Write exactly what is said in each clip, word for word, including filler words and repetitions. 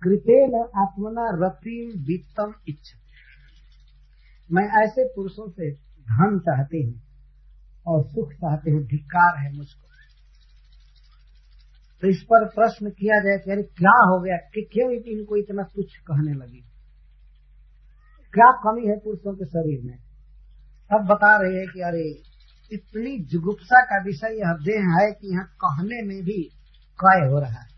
कृतेन आत्मना रतिम वित्तम इच्छति। मैं ऐसे पुरुषों से धन चाहती हूँ और सुख चाहती हूँ, धिक्कार है मुझको। तो इस पर प्रश्न किया जाए कि अरे क्या हो गया कि क्यों इनको इतना तुच्छ कहने लगी, क्या कमी है पुरुषों के शरीर में। तब बता रहे हैं कि अरे इतनी जुगुप्सा का विषय यह देह है कि यहाँ कहने में भी काय हो रहा है।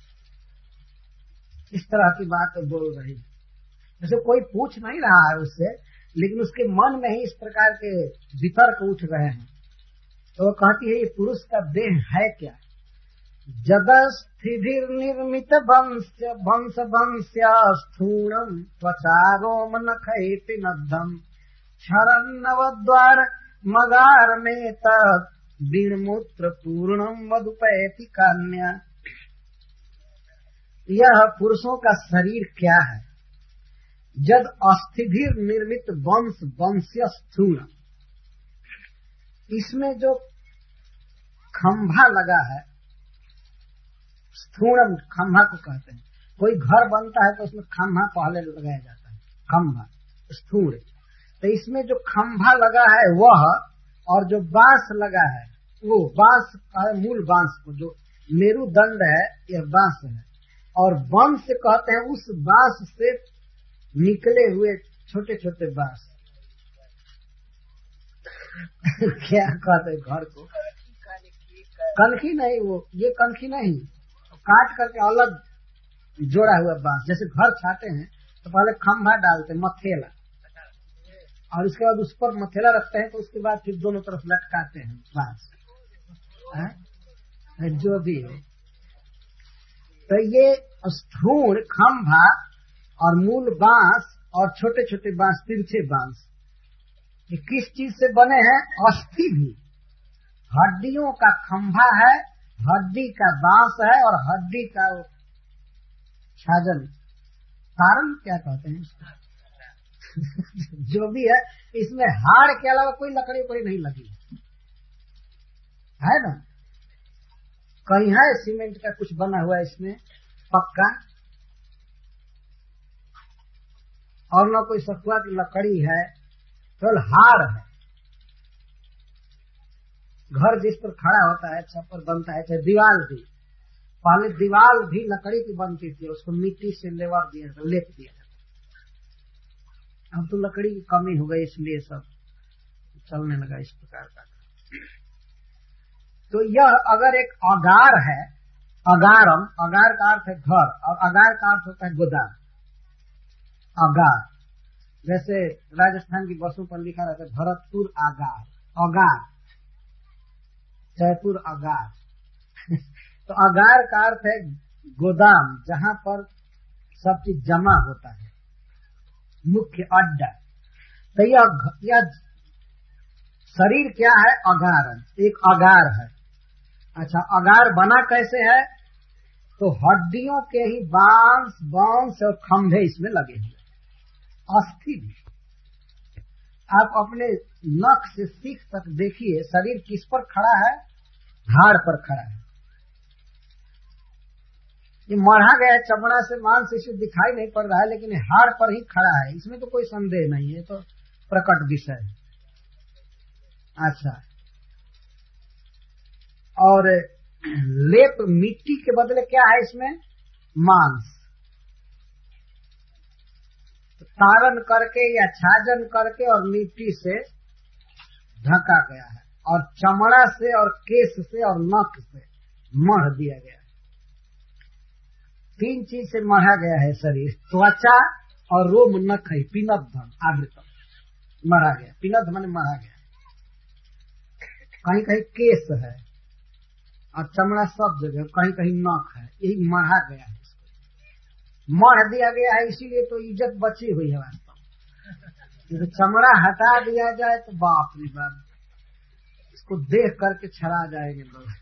इस तरह की बात बोल रही है, जैसे कोई पूछ नहीं रहा है उससे, लेकिन उसके मन में ही इस प्रकार के वितर्क उठ रहे हैं। तो वो कहती है ये पुरुष का देह है क्या। जदस्थिभिर निर्मित वंश वंश वंश्या स्थूणम त्वचारोम नखैति नद्धम क्षरन्नवद्वार मगार में तत् बीणमूत्र पूर्णम मधुपैति कन्या। यह पुरुषों का शरीर क्या है। जद अस्थिभिर निर्मित वंश वंश्य स्थूणम, इसमें जो खंभा लगा है, स्थूणम खंभा को कहते हैं। कोई घर बनता है तो उसमें खंभा पहले लगाया जाता है, खंभा स्थूण। तो इसमें जो खंभा लगा है वह, और जो बांस लगा है वो, बांस मूल बांस को, जो मेरुदंड है यह बांस है, और वंश कहते हैं उस बांस से निकले हुए छोटे छोटे बांस। क्या कहते हैं घर को, कनखी नहीं, वो ये कनखी नहीं, काट करके अलग जोड़ा हुआ बांस। जैसे घर छाते हैं तो पहले खंभा डालते हैं, मथेला, और उसके बाद उस पर मथेला रखते हैं, तो उसके बाद फिर दोनों तरफ लटकाते हैं बांस, जो भी हो। तो ये स्थूल खंभा और मूल बांस और छोटे छोटे बांस, तिरछे बांस, ये किस चीज से बने हैं। अस्थि भी, हड्डियों का खंभा है, हड्डी का बांस है, और हड्डी का छाजन, कारण क्या कहते हैं इसको जो भी है, इसमें हाड़ के अलावा कोई लकड़ी उकड़ी नहीं लगी है ना। कहीं है सीमेंट का कुछ बना हुआ इसमें पक्का, और न कोई सखुआ की लकड़ी है, केवल हाड़ है। घर जिस पर खड़ा होता है, छप्पर बनता है, चाहे दीवार भी, पहले दीवार भी लकड़ी की बनती थी, उसको मिट्टी से लेवर दिया जाता, लेप दिया जाता। अब तो लकड़ी की कमी हो गई, इसलिए सब चलने लगा इस प्रकार का। तो यह अगर एक अगार है, अगारम, अगार का अर्थ है घर, और अगार का अर्थ होता है गोदाम। अगार, जैसे राजस्थान की बसों पर लिखा रहता है भरतपुर आगार, अगार, जयपुर अगार तो अगार का अर्थ है गोदाम, जहां पर सब चीज जमा होता है, मुख्य अड्डा। तो यह, यह शरीर क्या है, अगारन, एक अगार है। अच्छा, अगार बना कैसे है, तो हड्डियों के ही बांस बांस और खंभे इसमें लगे हुए, अस्थि भी। आप अपने नख से सीख तक देखिए, शरीर किस पर खड़ा है, हाड़ पर खड़ा है। ये मढ़ा गया चमड़ा से मांस इसे दिखाई नहीं पड़ रहा है, लेकिन हाड़ पर ही खड़ा है, इसमें तो कोई संदेह नहीं है, तो प्रकट विषय है। अच्छा, और लेप मिट्टी के बदले क्या है इसमें, मांस, तारण करके या छाजन करके और मिट्टी से ढका गया है, और चमड़ा से और केश से और नख से मढ़ दिया गया है। तीन चीज से मढ़ा गया है शरीर, त्वचा और रोम नख है, पिनद्धम आवृतम, मढ़ा गया। पिनद्ध माने मढ़ा गया। कहीं कहीं केश है और चमड़ा सब जगह, कहीं कहीं नख है, यही मढ़ा गया है, इसको मढ़ दिया गया है। इसीलिए तो इज्जत बची हुई है वास्तव में। चमड़ा हटा दिया जाए तो बाप रे बाप, इसको देख करके छड़ा जाएंगे लोग।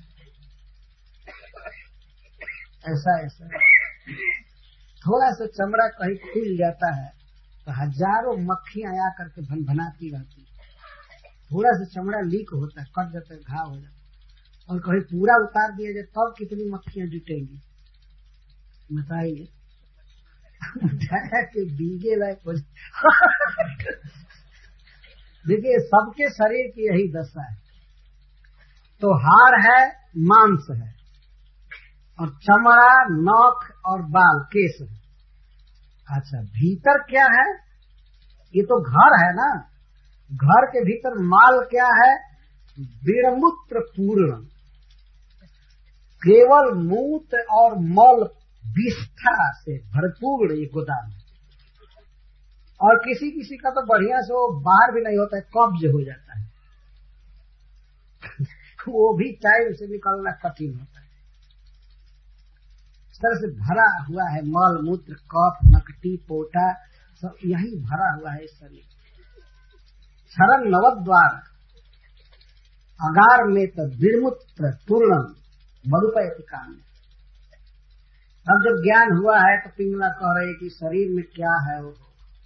ऐसा ऐसा थोड़ा सा चमड़ा कहीं खुल जाता है तो हजारों मक्खियां आ करके भनभनाती रहती है। थोड़ा सा चमड़ा लीक होता है, कट जाता है, घाव हो जाता है, और कहीं पूरा उतार दिया जाए तब कितनी मक्खियां जुटेंगी बताइए। उठाया कि बीगे लायक हो। देखिए सबके शरीर की यही दशा है। तो हाड़ है, मांस है, और चमड़ा, नख और बाल, केस है। अच्छा, भीतर क्या है? ये तो घर है ना। घर के भीतर माल क्या है? बीड़मूत्र पूर्ण, केवल मूत्र और मल विष्ठा से भरपूर ये गोदाम है। और किसी किसी का तो बढ़िया से वो बाहर भी नहीं होता है, कब्ज हो जाता है। वो भी टाइम से निकलना कठिन होता है। इस तरह से भरा हुआ है मल मूत्र, कफ, नकटी, पोटा, सब यही भरा हुआ है इस शरीर। क्षरण नवद्वार अगार में तो बीड़मूत्र पूर्ण मरुपयति काम। अब जब ज्ञान हुआ है तो पिंगला कह रहे कि शरीर में क्या है, वो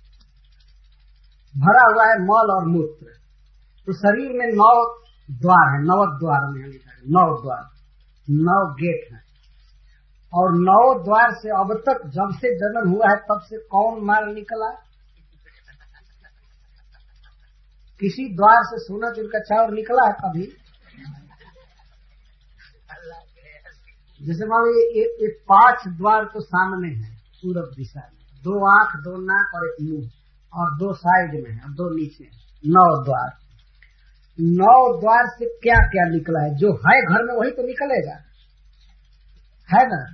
भरा हुआ है मल और मूत्र। तो शरीर में नौ द्वार है, नव द्वार में लिखा है, नौ द्वार, नौ गेट है। और नौ द्वार से अब तक जब से जन्म हुआ है तब से कौन माल निकला? किसी द्वार से सोना चूर का चावल निकला है कभी? जैसे मान लो ये, ये पांच द्वार तो सामने है पूरब दिशा में, दो आंख, दो नाक और एक मुंह, और दो साइड में है और दो नीचे, नौ द्वार। नौ द्वार से क्या क्या निकला है? जो है घर में वही तो निकलेगा, है ना।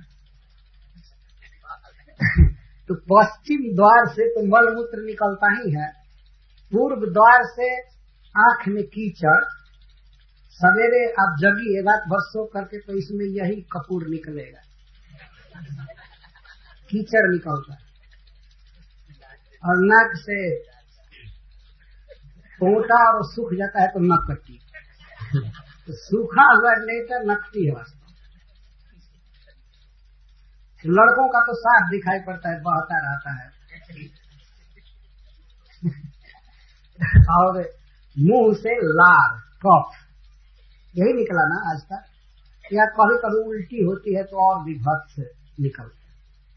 तो पश्चिम द्वार से तो मल मूत्र निकलता ही है। पूर्व द्वार से आंख में कीचड़, सवेरे आप जगिए रात भर सो करके तो इसमें यही कपूर निकलेगा, कीचड़ निकलता है। और नाक से पोटा और सूख जाता है तो नकटी, तो सूखा हुआ नेटा नकटी है वास्तव। लड़कों का तो साफ दिखाई पड़ता है, बहता रहता है। और मुंह से लार, कफ, यही निकला ना आज तक। या कभी कभी उल्टी होती है तो और भी भत्स निकलता है।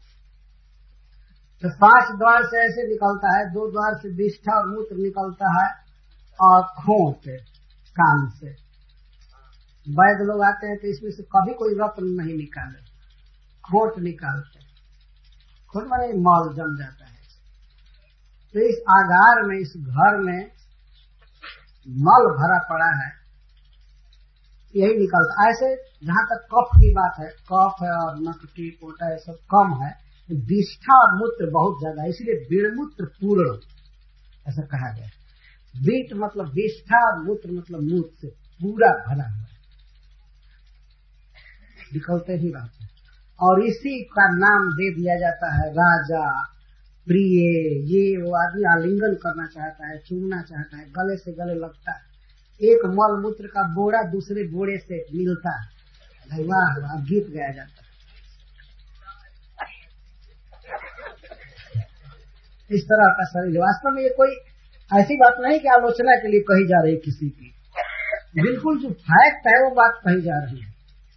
तो पांच द्वार से ऐसे निकलता है, दो द्वार से विष्ठा और मूत्र निकलता है, और खोट कान से। वैद्य लोग आते हैं तो इसमें से कभी कोई रत्न नहीं निकाले, खोट निकालते। खोट माने मल जम जाता है। तो इस आगार में, इस घर में मल भरा पड़ा है, यही निकलता। ऐसे जहाँ तक कफ की बात है, कफ है और नकटी, पोटा, ये सब कम है। विष्ठा और मूत्र बहुत ज्यादा है, इसलिए बीड़मूत्र पूर्ण ऐसा कहा गया। बीट मतलब विष्ठा और मूत्र मतलब मूत्र से पूरा भरा हुआ है, निकलते ही रहते हैं। और इसी का नाम दे दिया जाता है राजा, प्रिय। ये वो आदमी आलिंगन करना चाहता है, चूमना चाहता है, गले से गले लगता है। एक मल मूत्र का बोरा दूसरे बोरे से मिलता है, वाह वाह, गीत गाया जाता है। इस तरह का शरीर। वास्तव में ये कोई ऐसी बात नहीं कि आलोचना के लिए कही जा रही किसी की, बिल्कुल जो फैक्ट है वो बात कही जा रही है।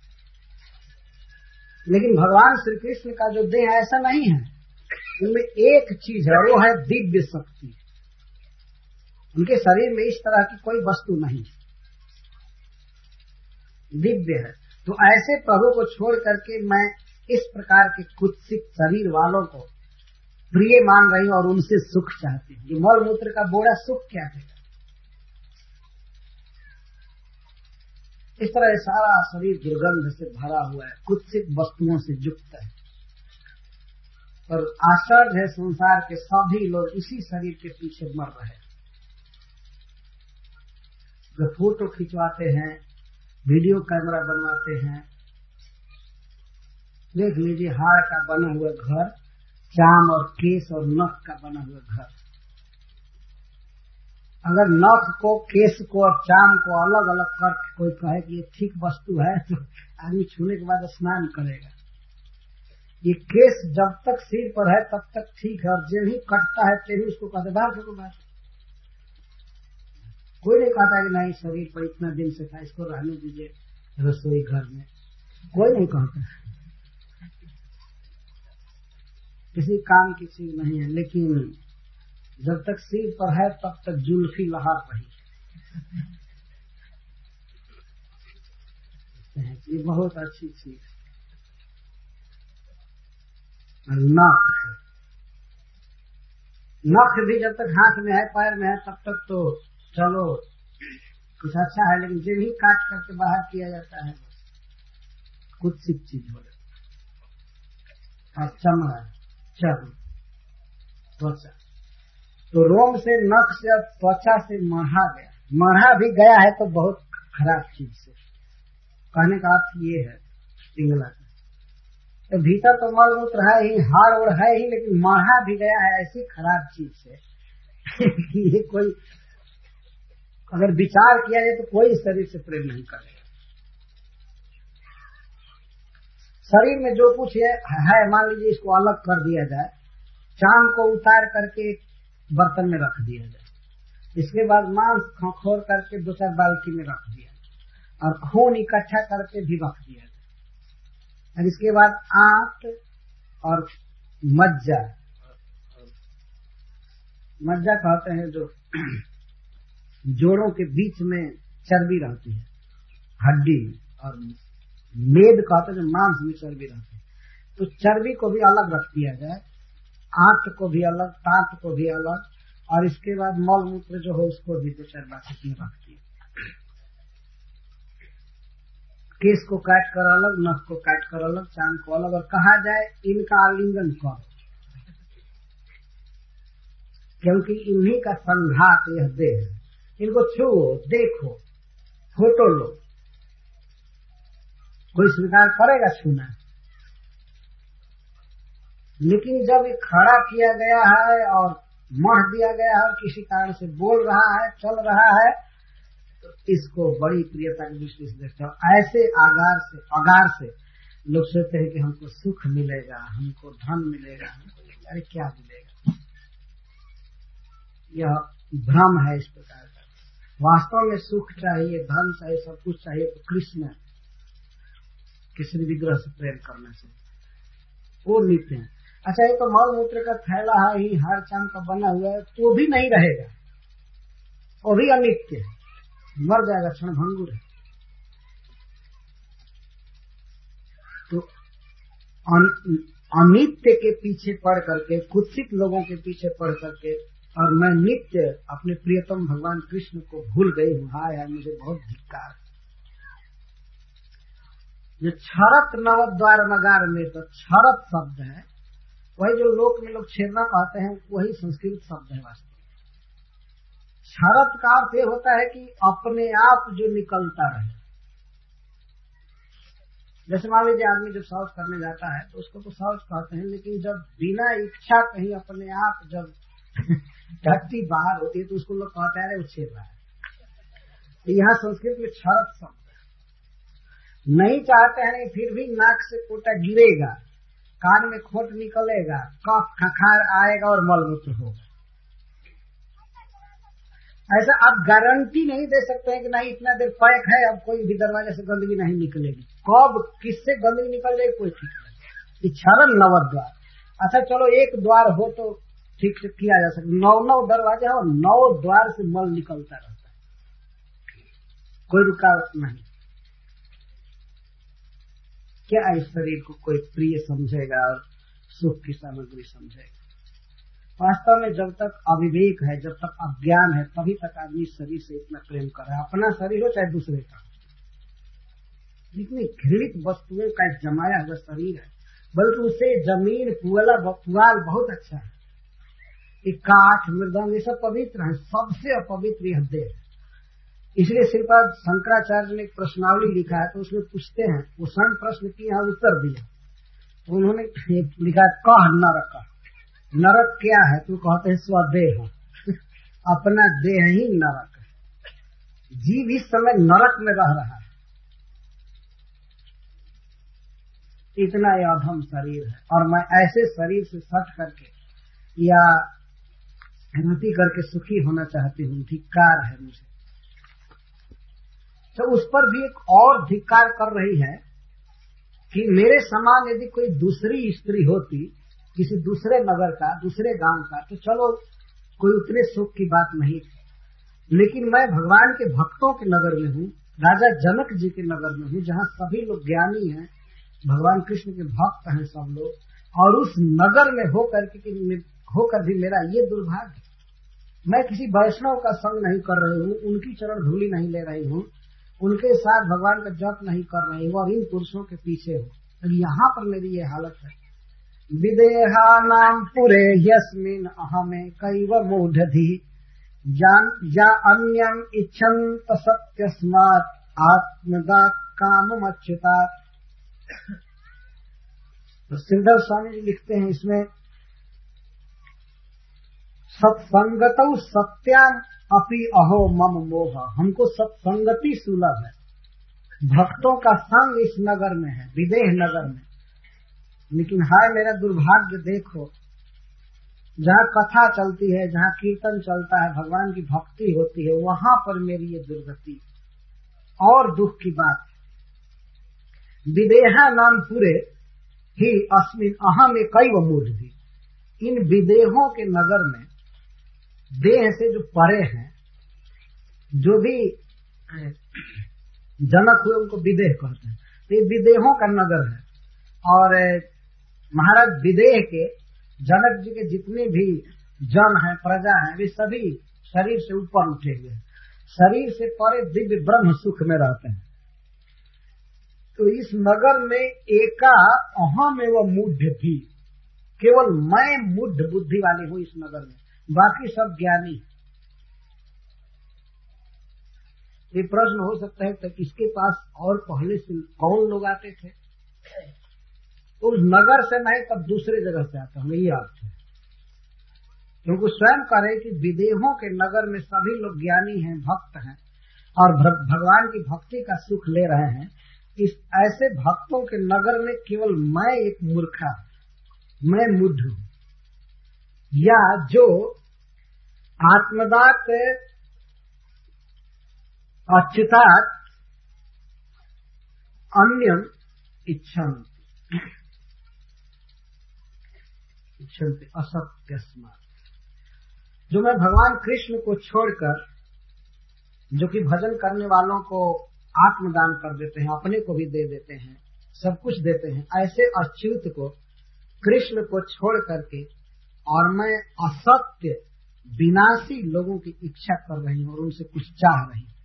लेकिन भगवान श्री कृष्ण का जो देह ऐसा नहीं है, उनमें एक चीज है, वो है दिव्य शक्ति। उनके शरीर में इस तरह की कोई वस्तु नहीं, दिव्य है। तो ऐसे प्रभु को छोड़ करके मैं इस प्रकार के कुत्सित शरीर वालों को प्रिय मान रही हूं और उनसे सुख चाहती हूँ। ये मल मूत्र का बोरा सुख क्या देगा? इस तरह सारा शरीर दुर्गंध से भरा हुआ है, कुत्सित वस्तुओं से युक्त है। और आश्चर्य है, संसार के सभी लोग इसी शरीर के पीछे मर रहे हैं। जो फोटो खिंचवाते हैं, वीडियो कैमरा बनवाते हैं, देख लीजिए हाड़ का बना हुआ घर, चाम और केस और नख का बना हुआ घर। अगर नख को, केस को और चाम को अलग अलग करके कोई कहे कि ये ठीक वस्तु है तो आदमी छूने के बाद स्नान करेगा। ये केस जब तक सिर पर है तब तक ठीक है, और जब ही कटता है तेरी उसको कहते बाहर फेंको बाहर। कोई नहीं कहता कि नहीं शरीर पर इतना दिन से था, इसको रहने दीजिए रसोई घर में, कोई नहीं कहता। किसी काम की चीज नहीं है, लेकिन जब तक सिर पर है तब तक जुल्फी लहर रही। ये बहुत अच्छी चीज। नख नख भी जब तक हाथ में है पैर में है तब तक तो चलो कुछ अच्छा है, लेकिन जब ही काट करके बाहर किया जाता है कुछ सी चीज हो जाती। और चमड़ा चर्म त्वचा, तो रोम से नख से अब त्वचा से मढ़ा गया। मढ़ा भी गया है तो बहुत खराब चीज से। कहने का अर्थ ये है पिंगला का, तो भीतर तो मल मूत्र है ही, हाड़ और है ही, लेकिन मढ़ा भी गया है ऐसी खराब चीज से कि ये कोई अगर विचार किया जाए तो कोई शरीर से प्रेम नहीं करेगा। शरीर में जो कुछ है, है मान लीजिए इसको अलग कर दिया जाए, चांद को उतार करके बर्तन में रख दिया जाए, इसके बाद मांस खोर करके दो चार बाल्टी में रख दिया जाए और खून इकट्ठा करके भी रख दिया जाए, और इसके बाद आंत और मज्जा, मज्जा कहते हैं जो जोड़ों के बीच में चर्बी रहती है, हड्डी, और मेद कहते हैं जो मांस में चर्बी रहती है, तो चर्बी को भी अलग रख दिया जाए, आंत को भी अलग, दांत को भी अलग, और इसके बाद मल मूत्र जो हो उसको भी दो चार बाल्टी में रख दिया। केस को काट कर अलग, नख को काट कर अलग, चांद को अलग, और कहा जाए इनका आलिंगन करो, क्योंकि इन्हीं का संघात यह देह है। इनको छुओ, देखो, फोटो लो, कोई स्वीकार करेगा छूना? लेकिन जब ये खड़ा किया गया है और मढ़ दिया गया है और किसी कारण से बोल रहा है, चल रहा है, तो इसको बड़ी प्रियता की दृष्टि से देखते हैं। ऐसे आगार से अगार से लोग सोचते हैं कि हमको सुख मिलेगा, हमको धन मिलेगा, हमको अरे क्या मिलेगा। यह भ्रम है इस प्रकार का। वास्तव में सुख चाहिए, धन चाहिए, सब कुछ चाहिए तो कृष्ण किसी विग्रह से प्रेम करना चाहिए, वो नित्य है। अच्छा, ये तो मल मूत्र का थैला है ही, हर चांद का बना हुआ है, तो भी नहीं रहेगा, वो भी अनित्य है, मर जाएगा, क्षण भंगुर है। तो अनित्य के पीछे पड़ करके, कुत्सित लोगों के पीछे पड़ करके, और मैं नित्य अपने प्रियतम भगवान कृष्ण को भूल गई हूँ, हाय हाय मुझे बहुत धिक्कार। जो क्षरत नवद्वार नगार में, तो क्षरत शब्द है, वही जो लोक में लोग छेदना कहते हैं, वही संस्कृत शब्द है वास्तव में। क्षरत का अर्थ यह होता है कि अपने आप जो निकलता रहे। जैसे मान लीजिए आदमी जब शौच करने जाता है तो उसको तो शौच कहते हैं, लेकिन जब बिना इच्छा कहीं अपने आप जब टट्टी बाहर होती है तो उसको लोग कहते हैं वो छेद रहा है। यहाँ संस्कृत में क्षरत शब्द है। नहीं चाहते हैं फिर भी नाक से कोटा गिरेगा, कान में खोट निकलेगा, कफ खखार आएगा और मलमूत्र होगा। ऐसा आप गारंटी नहीं दे सकते हैं कि नहीं इतना देर पैक है, अब कोई भी दरवाजे से गंदगी नहीं निकलेगी। कब किससे गंदगी निकल जाएगी कोई ठीक नहीं। क्षरण नवद्वार, अच्छा चलो एक द्वार हो तो ठीक से किया जा सकता, नौ नौ दरवाजे हो, नौ द्वार से मल निकलता रहता है, कोई रुकावट नहीं। क्या इस शरीर को कोई प्रिय समझेगा और सुख की सामग्री समझेगा? वास्तव में जब तक अविवेक है, जब तक अज्ञान है, तभी तक आदमी शरीर से इतना प्रेम कर रहा है, अपना शरीर हो चाहे दूसरे का। इतनी घृणित वस्तुओं का जमाया हुआ शरीर है, बल्कि उसे जमीन पुआला पुआल बहुत अच्छा है। ये काठ मृदंग ये सब पवित्र है, सबसे अपवित्र यह देह है। इसलिए श्रीपाद शंकराचार्य ने एक प्रश्नावली लिखा है, तो उसमें पूछते हैं, वो स्वर्ण प्रश्न किए हैं उत्तर दिया, तो उन्होंने लिखा कह नरक, नरक क्या है? तो कहते हैं स्वदेह, अपना देह ही नरक है। जीव इस समय नरक में रह रहा है, इतना यह अधम शरीर है, और मैं ऐसे शरीर से सट करके या रति करके सुखी होना चाहती हूँ, धिक्कार है मुझे। तो उस पर भी एक और धिक्कार कर रही है कि मेरे समान यदि कोई दूसरी स्त्री होती किसी दूसरे नगर का, दूसरे गांव का, तो चलो कोई उतने सुख की बात नहीं थी। लेकिन मैं भगवान के भक्तों के नगर में हूँ, राजा जनक जी के नगर में हूँ, जहाँ सभी लोग ज्ञानी हैं, भगवान कृष्ण के भक्त हैं सब लोग, और उस नगर में होकर के होकर भी मेरा ये दुर्भाग्य, मैं किसी वैष्णव का संग नहीं कर रही हूँ, उनकी चरण धूलि नहीं ले रही हूँ, उनके साथ भगवान का जप नहीं कर रही हूँ, और इन पुरुषों के पीछे हूँ। तो यहाँ पर मेरी ये हालत है। विदेहा नाम पुरे यस्मिन अहमे कैव मूढ़धि जान या अन्यम इच्छन्त सत्यस्मात् आत्मदा काममच्युता। तो श्रीधर स्वामी जी लिखते हैं इसमें, सत्संगतौ सत्याम अपि अहो मम मोह, हमको सत्संगति सुलभ है, भक्तों का संग इस नगर में है, विदेह नगर में। लेकिन हाय मेरा दुर्भाग्य, देखो जहाँ कथा चलती है, जहाँ कीर्तन चलता है, भगवान की भक्ति होती है, वहां पर मेरी ये दुर्गति। और दुख की बात है, विदेहा नाम पूरे ही अस्मिन अहम कैव मूढ़धि, इन विदेहों के नगर में, देह से जो परे हैं, जो भी जनक हुए उनको विदेह कहते हैं, तो ये विदेहों का नगर है। और महाराज विदेह के, जनक जी के जितने भी जन हैं, प्रजा हैं, वे सभी शरीर से ऊपर उठे हुए हैं, शरीर से परे दिव्य ब्रह्म सुख में रहते हैं। तो इस नगर में एका अहम एवं मूढ़ थी, केवल मैं मूढ़ बुद्धि वाली हूँ इस नगर में, बाकी सब ज्ञानी। ये प्रश्न हो सकता है कि इसके पास और पहले से कौन लोग आते थे? तो उस नगर से नहीं, तब दूसरे जगह से आते होंगे, ये अर्थ है। क्योंकि स्वयं कह रहे कि विदेहों के नगर में सभी लोग ज्ञानी हैं, भक्त हैं, और भगवान की भक्ति का सुख ले रहे हैं। इस ऐसे भक्तों के नगर में केवल मैं एक मूर्खा, मैं मूढ़ हूं, या जो आत्मदात अच्युतात् अन्यम इच्छन्ति इच्छन्ति असत्यस्मात्, जो मैं भगवान कृष्ण को छोड़कर, जो कि भजन करने वालों को आत्मदान कर देते हैं, अपने को भी दे देते हैं, सब कुछ देते हैं, ऐसे अच्युत को, कृष्ण को छोड़ करके, और मैं असत्य विनाशी लोगों की इच्छा कर रही हूं और उनसे कुछ चाह रही हूं,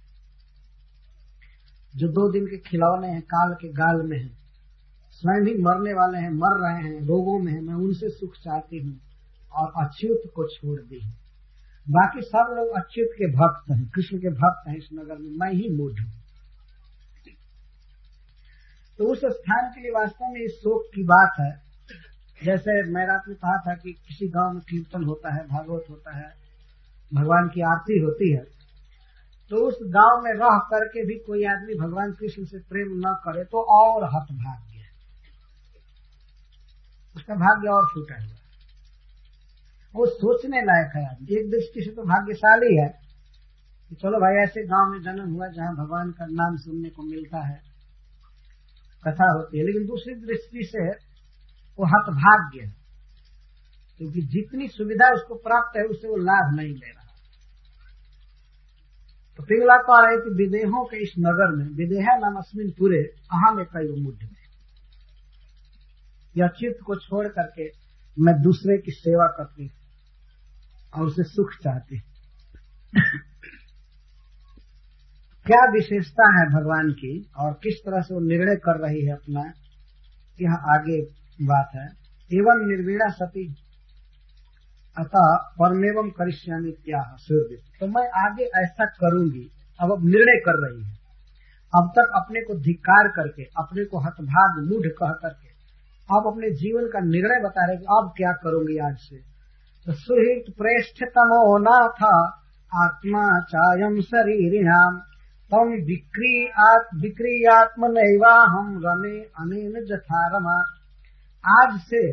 जो दो दिन के खिलौने हैं, काल के गाल में हैं, स्वयं ही मरने वाले हैं, मर रहे हैं, रोगों में हैं, मैं उनसे सुख चाहती हूँ और अच्युत को छोड़ दी हूँ। बाकी सब लोग अच्युत के भक्त हैं, कृष्ण के भक्त हैं इस नगर में, मैं ही मूढ़ हूँ। तो उस स्थान के लिए वास्तव में इस शोक की बात है। जैसे मैं रात में कहा था कि किसी गांव में कीर्तन होता है, भागवत होता है, भगवान की आरती होती है, तो उस गांव में रह करके भी कोई आदमी भगवान कृष्ण से प्रेम न करे तो और हतभाग्य है, उसका भाग्य और छूटा हुआ है। वो सोचने लायक है आदमी, एक दृष्टि से तो भाग्यशाली है कि चलो भाई ऐसे गांव में जन्म हुआ जहां भगवान का नाम सुनने को मिलता है, कथा होती है। लेकिन दूसरी दृष्टि से वो हतभाग्य है, क्योंकि जितनी सुविधा उसको प्राप्त है उससे वो लाभ नहीं ले रहा। तो पिंगला कह रहे कि विदेहों के इस नगर में, विदेहा नाम अस्मिन पूरे अहम एक मूढ़ में, यह चित्त को छोड़ करके मैं दूसरे की सेवा करती और उसे सुख चाहती। क्या विशेषता है भगवान की और किस तरह से वो निर्णय कर रही है अपना, यह आगे बात है। एवं निर्वीणा सती अतः परमेवम करिष्यामि त्याह सूर्य, तो मैं आगे ऐसा करूंगी। अब अब निर्णय कर रही है, अब तक अपने को धिक्कार करके, अपने को हतभाग मूढ़ कह करके, अब अपने जीवन का निर्णय बता रहे कि अब क्या करूंगी आज से। तो सुहित प्रेष्ठ तमो नाथ आत्मा चायम शरीरिणाम तम विक्रियात्म नैवाहम रमे अनेन जथा रमा। आज से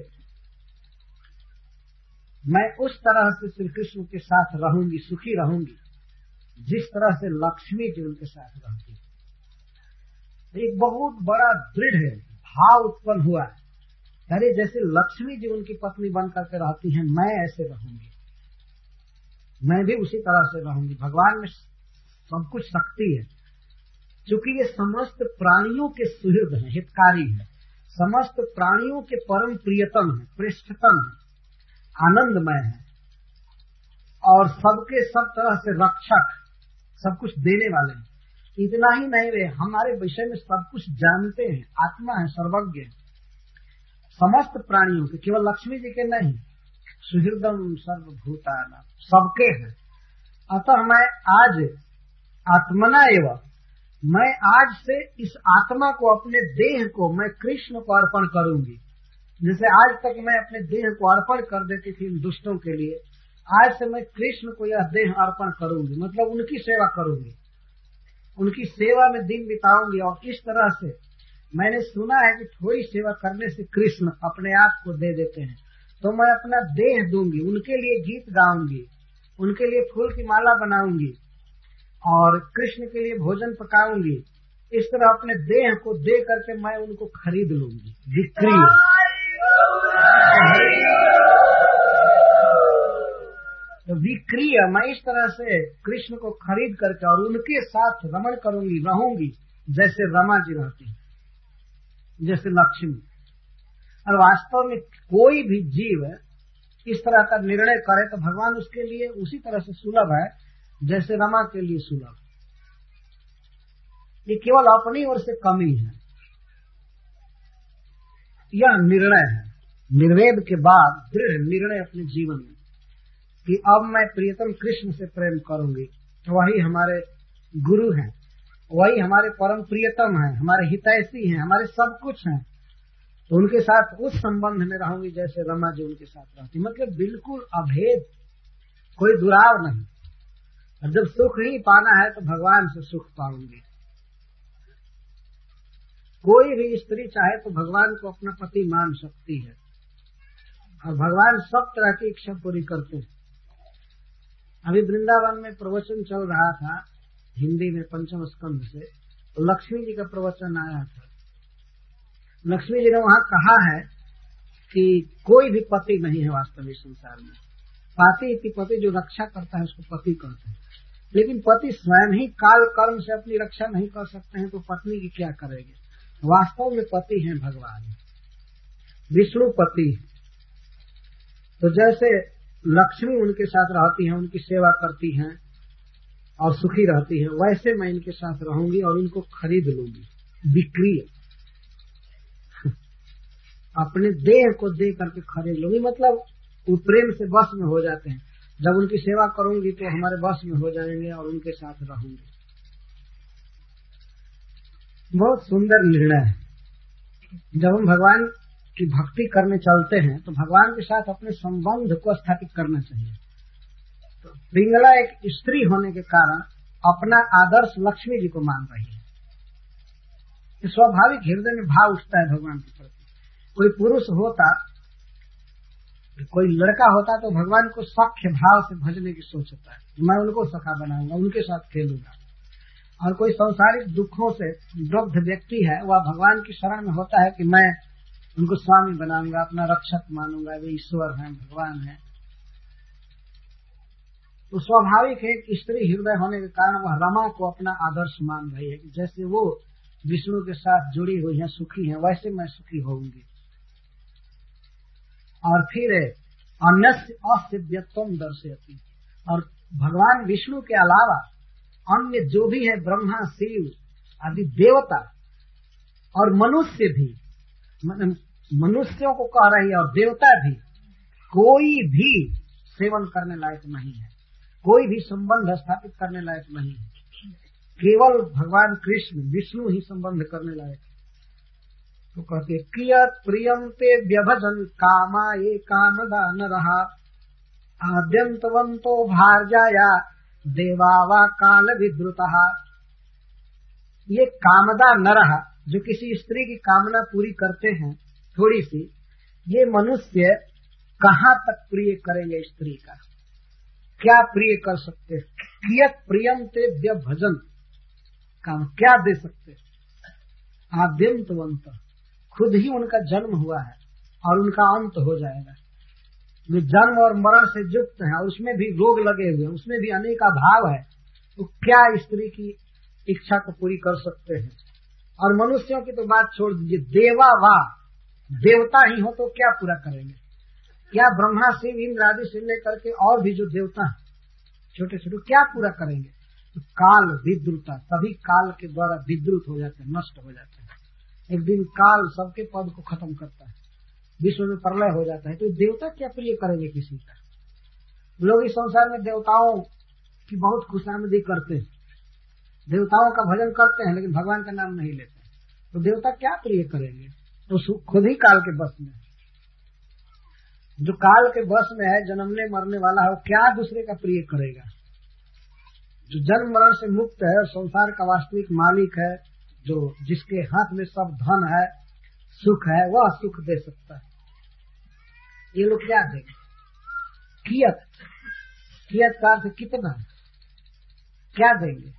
मैं उस तरह से श्री कृष्ण के साथ रहूंगी, सुखी रहूंगी, जिस तरह से लक्ष्मी जी उनके साथ रहती है। एक बहुत बड़ा दृढ़ भाव उत्पन्न हुआ है अरे जैसे लक्ष्मी जी उनकी पत्नी बन करके रहती हैं, मैं ऐसे रहूंगी, मैं भी उसी तरह से रहूंगी। भगवान में सब कुछ शक्ति है, क्योंकि ये समस्त प्राणियों के सुहृद हैं, हितकारी हैं, समस्त प्राणियों के परम प्रियतम है, पृष्ठतम है, आनंदमय है, और सबके सब तरह से रक्षक, सब कुछ देने वाले हैं। इतना ही नहीं, वे हमारे विषय में सब कुछ जानते हैं, आत्मा है, सर्वज्ञ है, समस्त प्राणियों के, केवल लक्ष्मी जी के नहीं, सुहृदम सर्वभूतानां, सबके हैं। अतः मैं आज आत्मना एवं, मैं आज से इस आत्मा को, अपने देह को मैं कृष्ण को अर्पण करूंगी। जैसे आज तक मैं अपने देह को अर्पण कर देती थी इन दुष्टों के लिए, आज से मैं कृष्ण को यह देह अर्पण करूंगी, मतलब उनकी सेवा करूंगी, उनकी सेवा में दिन बिताऊंगी। और इस तरह से मैंने सुना है कि थोड़ी सेवा करने से कृष्ण अपने आप को दे देते हैं, तो मैं अपना देह दूंगी, उनके लिए गीत गाऊंगी, उनके लिए फूल की माला बनाऊंगी और कृष्ण के लिए भोजन पकाऊंगी। इस तरह अपने देह को दे करके मैं उनको खरीद लूंगी, विक्री। तो विक्रिय, मैं इस तरह से कृष्ण को खरीद करके और उनके साथ रमण करूंगी, रहूंगी, जैसे रमा जी रहती, जैसे लक्ष्मी। और वास्तव में कोई भी जीव इस तरह का निर्णय करे तो भगवान उसके लिए उसी तरह से सुलभ है जैसे रमा के लिए सुलभ। ये केवल अपनी ओर से कमी है, यह निर्णय है, निर्वेद के बाद दृढ़ निर्णय अपने जीवन में कि अब मैं प्रियतम कृष्ण से प्रेम करूंगी। तो वही हमारे गुरु हैं, वही हमारे परम प्रियतम हैं, हमारे हितैषी हैं, हमारे सब कुछ हैं। तो उनके साथ उस संबंध में रहूंगी जैसे रमा जी उनके साथ रहती, मतलब बिल्कुल अभेद, कोई दुराव नहीं। और जब सुख ही पाना है तो भगवान से सुख पाऊंगी। कोई भी स्त्री चाहे तो भगवान को अपना पति मान सकती है, और भगवान सब तरह की इच्छा पूरी करते हैं। अभी वृंदावन में प्रवचन चल रहा था हिंदी में पंचम स्कंध से, तो लक्ष्मी जी का प्रवचन आया था। लक्ष्मी जी ने वहां कहा है कि कोई भी पति नहीं है वास्तविक संसार में, पाति इति पति, जो रक्षा करता है उसको पति कहते हैं। लेकिन पति स्वयं ही काल कर्म से अपनी रक्षा नहीं कर सकते हैं तो पत्नी की क्या करेंगे। वास्तव में पति हैं भगवान, विष्णु पति। तो जैसे लक्ष्मी उनके साथ रहती हैं, उनकी सेवा करती हैं और सुखी रहती हैं, वैसे मैं इनके साथ रहूंगी और इनको खरीद लूंगी, बिक्री, अपने देह को दे करके खरीद लूंगी। मतलब वो प्रेम से बस में हो जाते हैं, जब उनकी सेवा करूंगी तो हमारे बस में हो जाएंगे और उनके साथ रहूंगी। बहुत सुंदर निर्णय है। जब हम भगवान की भक्ति करने चलते हैं तो भगवान के साथ अपने संबंध को स्थापित करना चाहिए। तो पिंगला एक स्त्री होने के कारण अपना आदर्श लक्ष्मी जी को मान रही है। स्वाभाविक हृदय में भाव उठता है भगवान के प्रति। कोई पुरुष होता, कोई लड़का होता तो भगवान को सख्य भाव से भजने की सोच होता है, मैं उनको सखा बनाऊंगा, उनके साथ खेलूंगा। और कोई संसारिक दुखों से दग्ध व्यक्ति है, वह भगवान की शरण में होता है कि मैं उनको स्वामी बनाऊंगा, अपना रक्षक मानूंगा, वे ईश्वर हैं, भगवान हैं। तो स्वाभाविक है कि स्त्री हृदय होने के कारण वह रमा को अपना आदर्श मान रही है कि जैसे वो विष्णु के साथ जुड़ी हुई है, सुखी है, वैसे मैं सुखी होऊंगी। और फिर अन्यस्य असिद्ध्यत्वं दर्शयति, और भगवान विष्णु के अलावा अन्य जो भी है, ब्रह्मा, शिव आदि देवता और मनुष्य भी, मनुष्यों को कह रही है और देवता भी, कोई भी सेवन करने लायक नहीं है, कोई भी संबंध स्थापित करने लायक नहीं है। केवल भगवान कृष्ण विष्णु ही संबंध करने लायक। तो कहते कियत् प्रियंते व्यभजन कामा ये कामदा न रहा आद्यंतवंतो भार्याया देवावा काल विद्रुतः। ये कामदा न रहा, जो किसी स्त्री की कामना पूरी करते हैं थोड़ी सी, ये मनुष्य कहाँ तक प्रिय करेंगे स्त्री का, क्या प्रिय कर सकते हैं। कियत् प्रियंते व्यभजन काम, क्या दे सकते। आद्यंतवंत, खुद ही उनका जन्म हुआ है, और उनका अंत हो जाएगा। वे जन्म और मरण से युक्त है और उसमें भी रोग लगे हुए हैं, उसमें भी अनेक अभाव है, तो क्या स्त्री की इच्छा को पूरी कर सकते हैं। और मनुष्यों की तो बात छोड़ दीजिए, देवा वाह देवता ही हो तो क्या पूरा करेंगे। क्या ब्रह्मा शिव इंद्र आदि से लेकर के और भी जो देवता हैं छोटे छोटे क्या पूरा करेंगे। तो काल विद्रुता, तभी काल के द्वारा विद्रुत हो जाते हैं, नष्ट हो जाते हैं। एक दिन काल सबके पद को खत्म करता है, विश्व में प्रलय हो जाता है। तो देवता क्या प्रिय करेंगे किसी का। लोग इस संसार में देवताओं की बहुत खुशामदी करते हैं, देवताओं का भजन करते हैं, लेकिन भगवान का नाम नहीं लेते हैं। तो देवता क्या प्रिय करेंगे, तो खुद ही काल के बस में है। जो काल के बस में है, जन्मने मरने वाला है, वो क्या दूसरे का प्रिय करेगा। जो जन्म मरण से मुक्त है और संसार का वास्तविक मालिक है, जो जिसके हाथ में सब धन है सुख है, वह सुख दे सकता है। ये लोग क्या देंगे। कियत कियत का अर्थ कितना, क्या देंगे।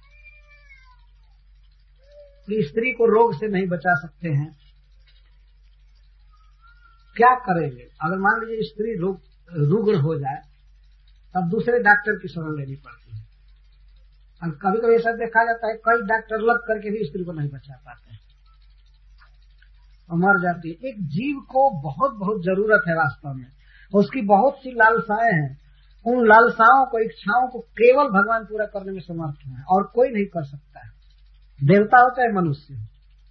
तो स्त्री को रोग से नहीं बचा सकते हैं, क्या करेंगे। अगर मान लीजिए स्त्री रोग रुग्ण हो जाए तब दूसरे डॉक्टर की शरण लेनी पड़ती है। और कभी कभी ऐसा देखा जाता है कई डॉक्टर लग करके भी स्त्री को नहीं बचा पाते हैं और मर जाती है। एक जीव को बहुत बहुत जरूरत है वास्तव में, उसकी बहुत सी लालसाएं हैं, उन लालसाओं को इच्छाओं को केवल भगवान पूरा करने में समर्थ है और कोई नहीं कर सकता है, देवता होता है मनुष्य।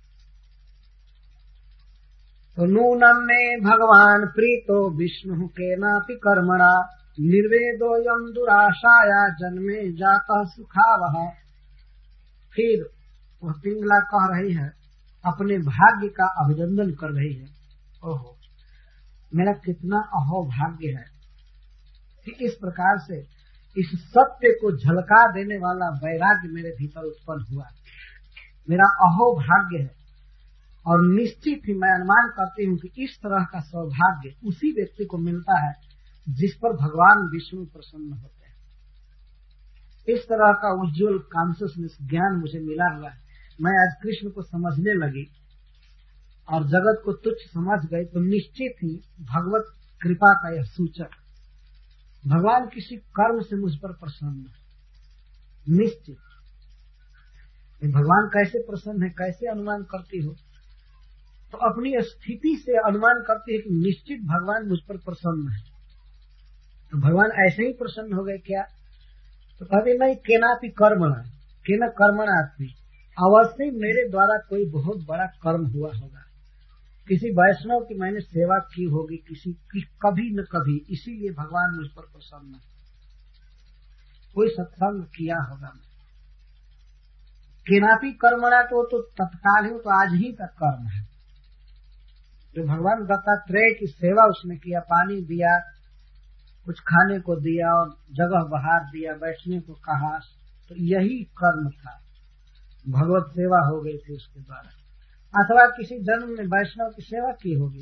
तो नूनम में भगवान प्रीतो विष्णु के नापि कर्मणा निर्वेदो यम दुराशाया जन्मे जाता सुखावह। फिर वह पिंगला कह रही है, अपने भाग्य का अभिनंदन कर रही है। ओहो मेरा कितना अहो भाग्य है कि इस प्रकार से इस सत्य को झलका देने वाला वैराग्य मेरे भीतर उत्पन्न हुआ। मेरा अहो भाग्य है और निश्चित ही मैं अनुमान करती हूँ कि इस तरह का सौभाग्य उसी व्यक्ति को मिलता है जिस पर भगवान विष्णु प्रसन्न होते हैं। इस तरह का उज्जवल कॉन्शियसनेस ज्ञान मुझे मिला हुआ है। मैं आज कृष्ण को समझने लगी और जगत को तुच्छ समझ गई, तो निश्चित ही भगवत कृपा का यह सूचक, भगवान किसी कर्म से मुझ पर प्रसन्न है। निश्चित भगवान कैसे प्रसन्न है, कैसे अनुमान करती हो। तो अपनी स्थिति से अनुमान करती है कि निश्चित भगवान मुझ पर प्रसन्न है। तो भगवान ऐसे ही प्रसन्न हो गए क्या। तो कहते नहीं, केनापि कर्मणा, केन कर्मणापि, अवश्य मेरे द्वारा कोई बहुत बड़ा कर्म हुआ होगा, किसी वैष्णव की मैंने सेवा की होगी, किसी की कभी न कभी, इसीलिए भगवान मुझ पर प्रसन्न है। कोई सत्संग किया होगा। केनापि कर्मणा को तो तत्काल ही, तो आज ही का कर्म है। जो भगवान दत्तात्रेय की सेवा उसने किया, पानी दिया, कुछ खाने को दिया और जगह बहार दिया, बैठने को कहा, तो यही कर्म था। भगवत सेवा हो गई थी उसके द्वारा। अथवा किसी जन्म में वैष्णव की सेवा की होगी।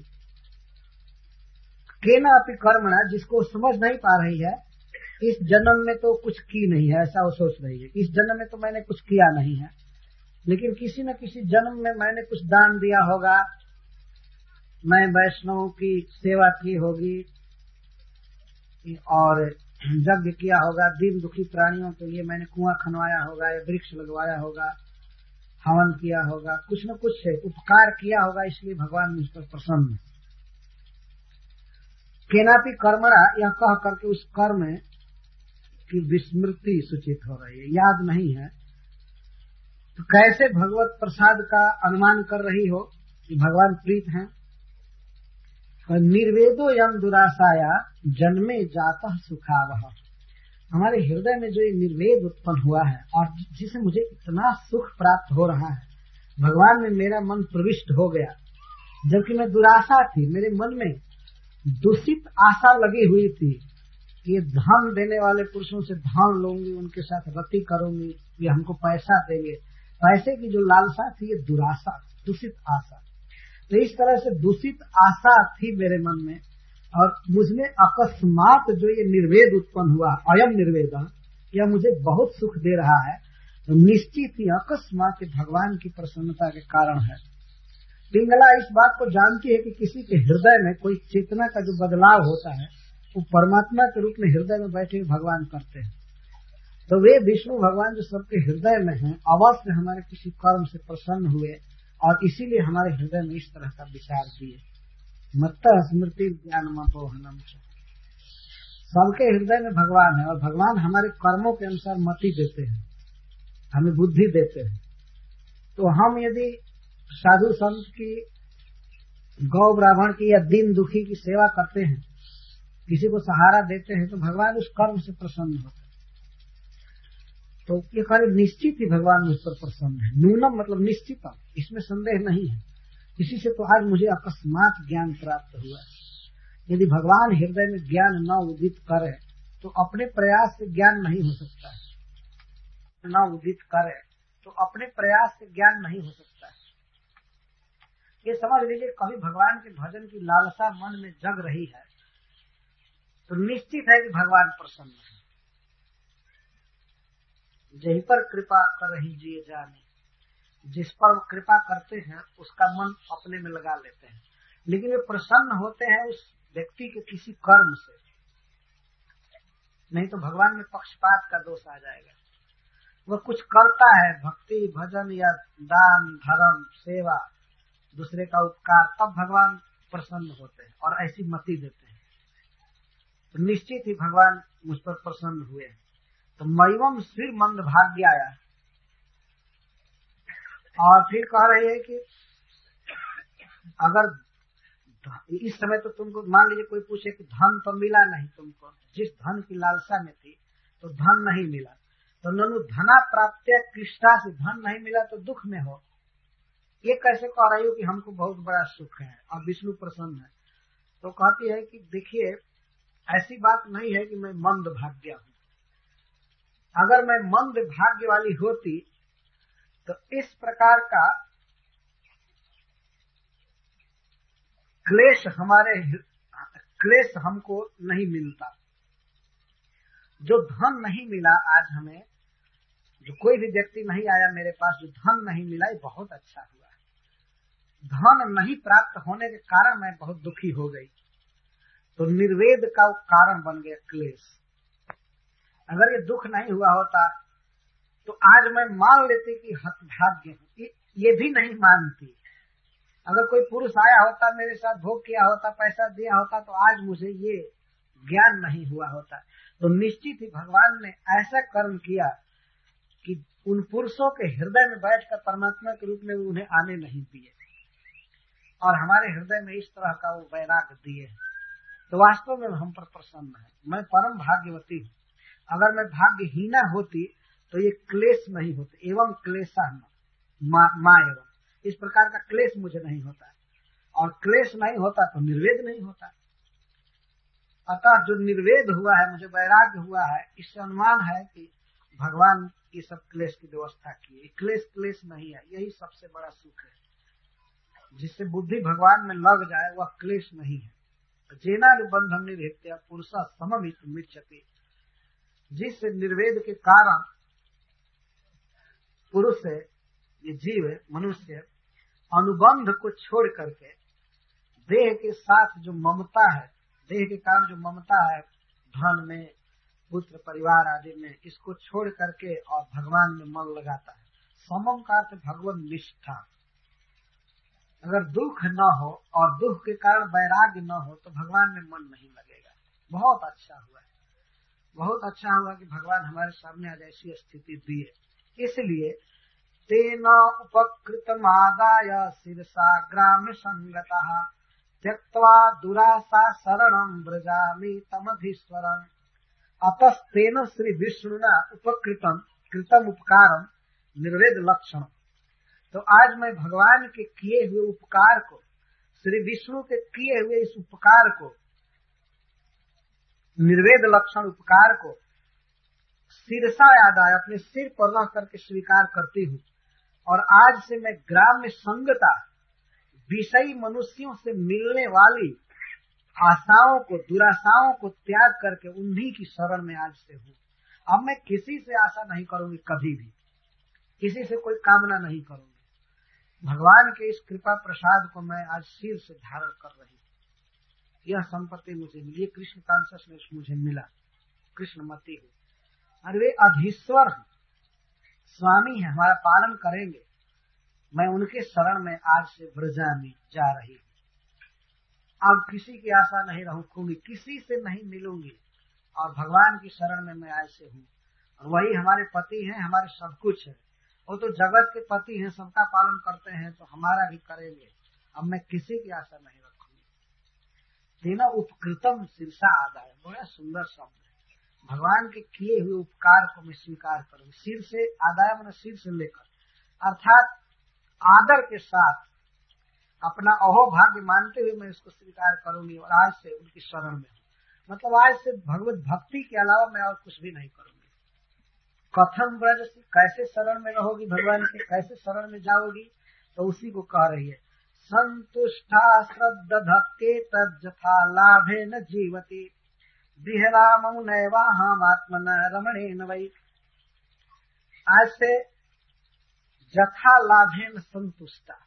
केनापि कर्मणा, जिसको समझ नहीं पा रही है, इस जन्म में तो कुछ की नहीं है, ऐसा वो सोच रही है। इस जन्म में तो मैंने कुछ किया नहीं है, लेकिन किसी न किसी जन्म में मैंने कुछ दान दिया होगा, मैं वैष्णव की सेवा की होगी और यज्ञ किया होगा, दीन दुखी प्राणियों के लिए मैंने कुआं खनवाया होगा या वृक्ष लगवाया होगा, हवन किया होगा, कुछ न कुछ है उपकार किया होगा, इसलिए भगवान मुझ पर प्रसन्न है। केनापि कर्मणा, यह कह करके उस कर्म की विस्मृति सूचित हो रही है, याद नहीं है। तो कैसे भगवत प्रसाद का अनुमान कर रही हो कि भगवान प्रीत हैं। निर्वेदो यम दुरासाया जन्मे जाता सुखावह। हमारे हृदय में जो ये निर्वेद उत्पन्न हुआ है और जिसे मुझे इतना सुख प्राप्त हो रहा है, भगवान में मेरा मन प्रविष्ट हो गया, जबकि मैं दुराशा थी, मेरे मन में दूषित आशा लगी हुई थी कि ये धन देने वाले पुरुषों से धन लूंगी, उनके साथ रति करूंगी, ये हमको पैसा देंगे। पैसे की जो लालसा थी, ये दुराशा, दूषित आशा। तो इस तरह से दूषित आशा थी मेरे मन में, और मुझमें अकस्मात जो ये निर्वेद उत्पन्न हुआ, अयम निर्वेद, यह मुझे बहुत सुख दे रहा है। तो निश्चित ही अकस्मात भगवान की प्रसन्नता के कारण है। पिंगला इस बात को जानती है कि किसी के हृदय में कोई चेतना का जो बदलाव होता है वो परमात्मा के रूप में हृदय में बैठे भगवान करते हैं। तो वे विष्णु भगवान जो सबके हृदय में हैं, अवश्य हमारे किसी कर्म से प्रसन्न हुए और इसीलिए हमारे हृदय में इस तरह का विचार दिए। मत्त स्मृति ज्ञान मतोहनम, सबके हृदय में भगवान है और भगवान हमारे कर्मों के अनुसार मति देते हैं, हमें बुद्धि देते हैं। तो हम यदि साधु संत की, गौ ब्राह्मण की या दीन दुखी की सेवा करते हैं, किसी को सहारा देते हैं, तो भगवान उस कर्म से प्रसन्न होते हैं। तो ये कार्य निश्चित ही भगवान मुझ पर प्रसन्न है। न्यूनम मतलब निश्चित, इसमें संदेह नहीं है। इसी से तो आज मुझे अकस्मात ज्ञान प्राप्त हुआ। यदि भगवान हृदय में ज्ञान न उदित करे तो अपने प्रयास से ज्ञान नहीं हो सकता है। न उदित करे तो अपने प्रयास से ज्ञान नहीं हो सकता है। ये समझ लीजिए, कभी भगवान के भजन की लालसा मन में जग रही है तो निश्चित है कि भगवान प्रसन्न है। जहीं पर कृपा कर रही जिए जाने, जिस पर वो कृपा करते हैं उसका मन अपने में लगा लेते हैं। लेकिन वे प्रसन्न होते हैं उस व्यक्ति के किसी कर्म से, नहीं तो भगवान में पक्षपात का दोष आ जाएगा। वह कुछ करता है, भक्ति भजन या दान धर्म सेवा, दूसरे का उपकार, तब भगवान प्रसन्न होते हैं और ऐसी मति देते हैं। तो निश्चित ही भगवान मुझ पर प्रसन्न हुए। तो मय्यम स्थिर मंद भाग्य आया और फिर कह रही है कि अगर इस समय तो तुमको, मान लीजिए कोई पूछे कि धन तो मिला नहीं तुमको, जिस धन की लालसा में थी तो धन नहीं मिला, तो ननु धना प्राप्त्या कृष्णा से धन नहीं मिला तो दुख में हो, ये कैसे कह रही हो कि हमको बहुत बड़ा सुख है और विष्णु प्रसन्न है। तो कहती है कि देखिए, ऐसी बात नहीं है कि मैं मंद भाग्य हूं। अगर मैं मंद भाग्य वाली होती तो इस प्रकार का क्लेश हमारे क्लेश हमको नहीं मिलता। जो धन नहीं मिला आज हमें, जो कोई भी व्यक्ति नहीं आया मेरे पास, जो धन नहीं मिला, ये बहुत अच्छा हुआ। धन नहीं प्राप्त होने के कारण मैं बहुत दुखी हो गई, तो निर्वेद का कारण बन गया क्लेश। अगर ये दुख नहीं हुआ होता तो आज मैं मान लेती कि हतभाग्य हूं, ये भी नहीं मानती। अगर कोई पुरुष आया होता, मेरे साथ भोग किया होता, पैसा दिया होता, तो आज मुझे ये ज्ञान नहीं हुआ होता। तो निश्चित ही भगवान ने ऐसा कर्म किया कि उन पुरुषों के हृदय में बैठकर परमात्मा के रूप में उन्हें आने नहीं दिए और हमारे हृदय में इस तरह का वो वैराग दिए। तो वास्तव में हम पर प्रसन्न है। मैं परम भाग्यवती हूँ। अगर मैं भाग्यहीना होती तो ये क्लेश नहीं होते। एवं क्लेशा माँ मा एवं, इस प्रकार का क्लेश मुझे नहीं होता, और क्लेश नहीं होता तो निर्वेद नहीं होता। अतः जो निर्वेद हुआ है, मुझे वैराग्य हुआ है, इससे अनुमान है कि भगवान ये सब क्लेश की व्यवस्था की है। क्लेश क्लेश नहीं है, यही सबसे बड़ा सुख है। जिससे बुद्धि भगवान में लग जाए वह क्लेश नहीं है। जेनानुबंधम निर्हित्या पुरुषा सममित मिच्छति, जिस निर्वेद के कारण पुरुष है, ये जीव मनुष्य अनुबंध को छोड़ करके देह के साथ जो ममता है, देह के कारण जो ममता है धन में, पुत्र परिवार आदि में, इसको छोड़ करके और भगवान में मन लगाता है। समम का अर्थ भगवान निष्ठा। अगर दुख न हो और दुख के कारण वैराग्य न हो तो भगवान में मन नहीं लगेगा। बहुत अच्छा हुआ है, बहुत अच्छा हुआ कि भगवान हमारे सामने आज ऐसी स्थिति दी है। इसलिए तेन उपकृतमादाय शिरसा ग्राम संगतः त्यक्त्वा दुरासा शरणं व्रजामि तमधीश्वरम्। अतस्तेन श्री विष्णुना उपकृतम कृतम उपकारम निर्वेद लक्षण। तो आज मैं भगवान के किए हुए उपकार को, श्री विष्णु के किए हुए इस उपकार को, निर्वेद लक्षण उपकार को शिरसा याद आया, अपने सिर पर रख करके स्वीकार करती हूँ। और आज से मैं ग्राम्य संगता, विषयी मनुष्यों से मिलने वाली आशाओं को, दुराशाओं को त्याग करके उन्हीं की शरण में आज से हूँ। अब मैं किसी से आशा नहीं करूंगी, कभी भी किसी से कोई कामना नहीं करूंगी। भगवान के इस कृपा प्रसाद को मैं आज सिर से धारण कर रही हूँ। यह संपत्ति मुझे मिली, ये कृष्ण कॉन्शियसनेस मुझे मिला, कृष्णमती हूँ और वे अधीश्वर हैं, स्वामी हैं, हमारा पालन करेंगे। मैं उनके शरण में आज से ब्रजामी जा रही हूँ। अब किसी की आशा नहीं रखूंगी, किसी से नहीं मिलूंगी और भगवान की शरण में मैं आज से हूँ। और वही हमारे पति हैं, हमारे सब कुछ है। वो तो जगत के पति हैं, सबका पालन करते हैं, तो हमारा भी करेंगे। अब मैं किसी की आशा नहीं रखूंगी। तेना उपकृतम शीर्षा आदाय, बड़ा सुंदर शब्द है। भगवान के किए हुए उपकार को मैं स्वीकार करूंगी। सिर से आदाय मैंने सिर से लेकर, अर्थात आदर के साथ अपना अहोभाग्य मानते हुए मैं इसको स्वीकार करूंगी और आज से उनकी शरण में हूँ। मतलब आज से भगवत भक्ति के अलावा मैं और कुछ भी नहीं करूंगी। कथम ब्रज से, कैसे शरण में रहोगी भगवान के, कैसे शरण में जाओगी, तो उसी को कह रही है। संतुष्टा श्रद्धा भक्ति तथा लाभे न जीवती विहराम नैवाहम आत्मन रमणे न वै। आज से जथा लाभेन संतुष्टा,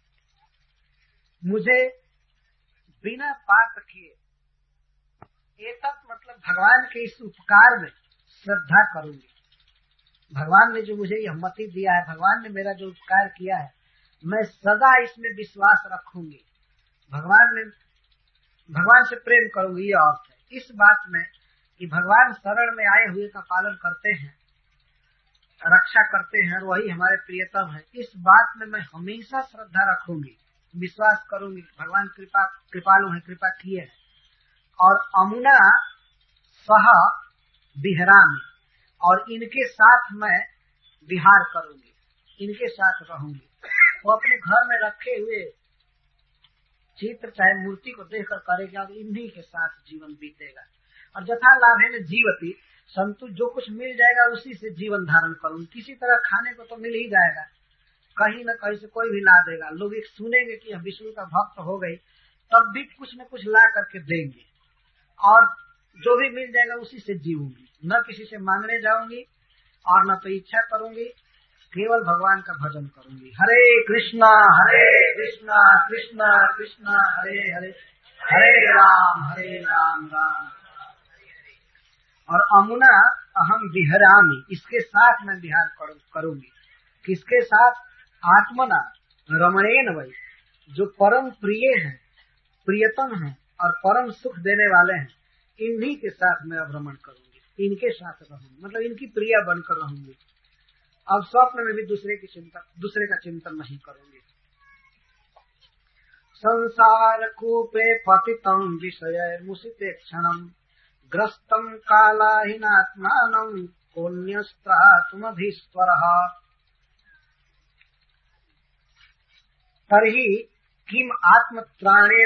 मुझे बिना पाप किए, एतत् मतलब भगवान के इस उपकार में श्रद्धा करूंगी। भगवान ने जो मुझे यह मति दिया है, भगवान ने मेरा जो उपकार किया है, मैं सदा इसमें विश्वास रखूंगी। भगवान ने भगवान से प्रेम करूंगी, ये अर्थ है इस बात में कि भगवान शरण में आए हुए का पालन करते हैं, रक्षा करते हैं और वही हमारे प्रियतम है। इस बात में मैं हमेशा श्रद्धा रखूंगी, विश्वास करूंगी। भगवान कृपा कृपालु है, कृपा किए है। और अमुना सह विहरामी, और इनके साथ मैं विहार करूंगी, इनके साथ रहूंगी। वो अपने घर में रखे हुए चित्र चाहे मूर्ति को देखकर करेगा और इन्हीं के साथ जीवन बीतेगा। और जथा लाभे न जीवती, संतुष्ट, जो कुछ मिल जाएगा उसी से जीवन धारण करूंगी। किसी तरह खाने को तो मिल ही जाएगा, कहीं न कहीं से कोई भी ला देगा। लोग एक सुनेंगे कि विष्णु का भक्त हो गई, तब भी कुछ न कुछ ला करके देंगे और जो भी मिल जाएगा उसी से जीऊंगी। न किसी से मांगने जाऊंगी और न तो इच्छा करूंगी, केवल भगवान का भजन करूंगी। हरे कृष्णा हरे कृष्णा कृष्णा कृष्णा हरे हरे, हरे राम हरे राम राम। और अमुना अहम विहरामी, इसके साथ मैं विहार करूंगी। किसके साथ? आत्मना रमणेन वै, जो परम प्रिय हैं, प्रियतम हैं और परम सुख देने वाले हैं, इन्हीं के साथ मैं अब रमण करूंगी, इनके साथ रहूंगी, मतलब इनकी प्रिया बनकर रहूंगी। अब स्वप्न में भी दूसरे की चिंता दूसरे का चिंतन नहीं करूंगी। संसार कूपे पतितं विषय मुसिते क्षणम ग्रस्तम कालाहीनात्मानं पुण्यस्त्रातुमधीश्वरः। तर्हि किम आत्मत्राणेन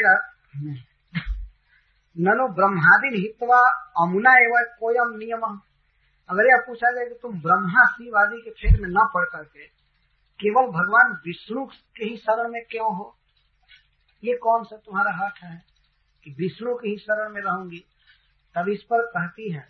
ननु ब्रह्मादि हित्वा अमुना एवं कोयम नियम। अगर यह पूछा जाए कि तुम ब्रह्मा शिव आदि के फेर में न पड़ करके केवल भगवान विष्णु के ही शरण में क्यों हो, ये कौन सा तुम्हारा हक है कि विष्णु के ही शरण में रहूंगी। तब इस पर कहती है,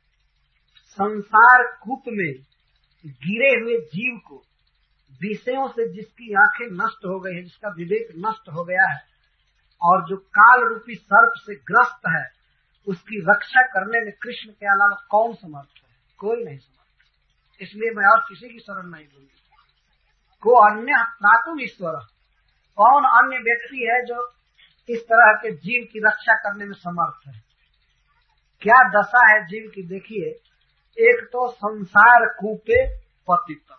संसार कूप में गिरे हुए जीव को विषयों से जिसकी आंखें नष्ट हो गई है, जिसका विवेक नष्ट हो गया है और जो काल रूपी सर्प से ग्रस्त है, उसकी रक्षा करने में कृष्ण के अलावा कौन समर्थ है? कोई नहीं समर्थ। इसलिए मैं और किसी की शरण नहीं लूंगी। को अन्य नातुम ईश्वर, कौन अन्य व्यक्ति है जो इस तरह के जीव की रक्षा करने में समर्थ है? क्या दशा है जीव की, देखिए। एक तो संसार कूपे पतितम,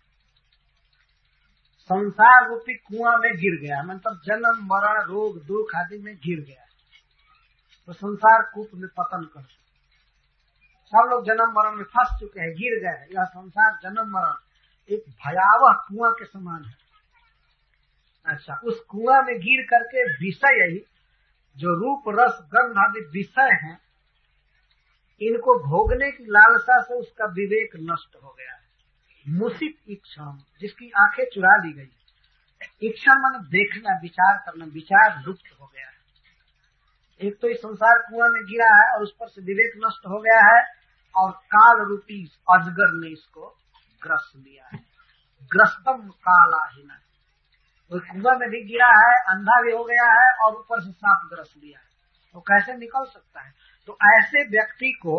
संसार रूपी कुआं में गिर गया, मतलब जन्म मरण रोग दुख आदि में गिर गया, तो संसार कूप में पतन कर सब लोग जन्म मरण में फंस चुके हैं, गिर गए। यह संसार जन्म मरण एक भयावह कुआं के समान है। अच्छा, उस कुआं में गिर करके विषय ही जो रूप रस गंध आदि विषय हैं, इनको भोगने की लालसा से उसका विवेक नष्ट हो गया है। मुसित इच्छा, जिसकी आंखें चुरा ली गई। इच्छा मन देखना, विचार करना, विचार लुप्त हो गया है। एक तो इस संसार कुआं में गिरा है और उस पर से विवेक नष्ट हो गया है, और काल रूपी अजगर ने इसको ग्रस्त लिया है। ग्रस्तम कालाहीना, वो कुआं में भी गिरा है, अंधा भी हो गया है और ऊपर से सांप ग्रस लिया है, तो कैसे निकल सकता है? तो ऐसे व्यक्ति को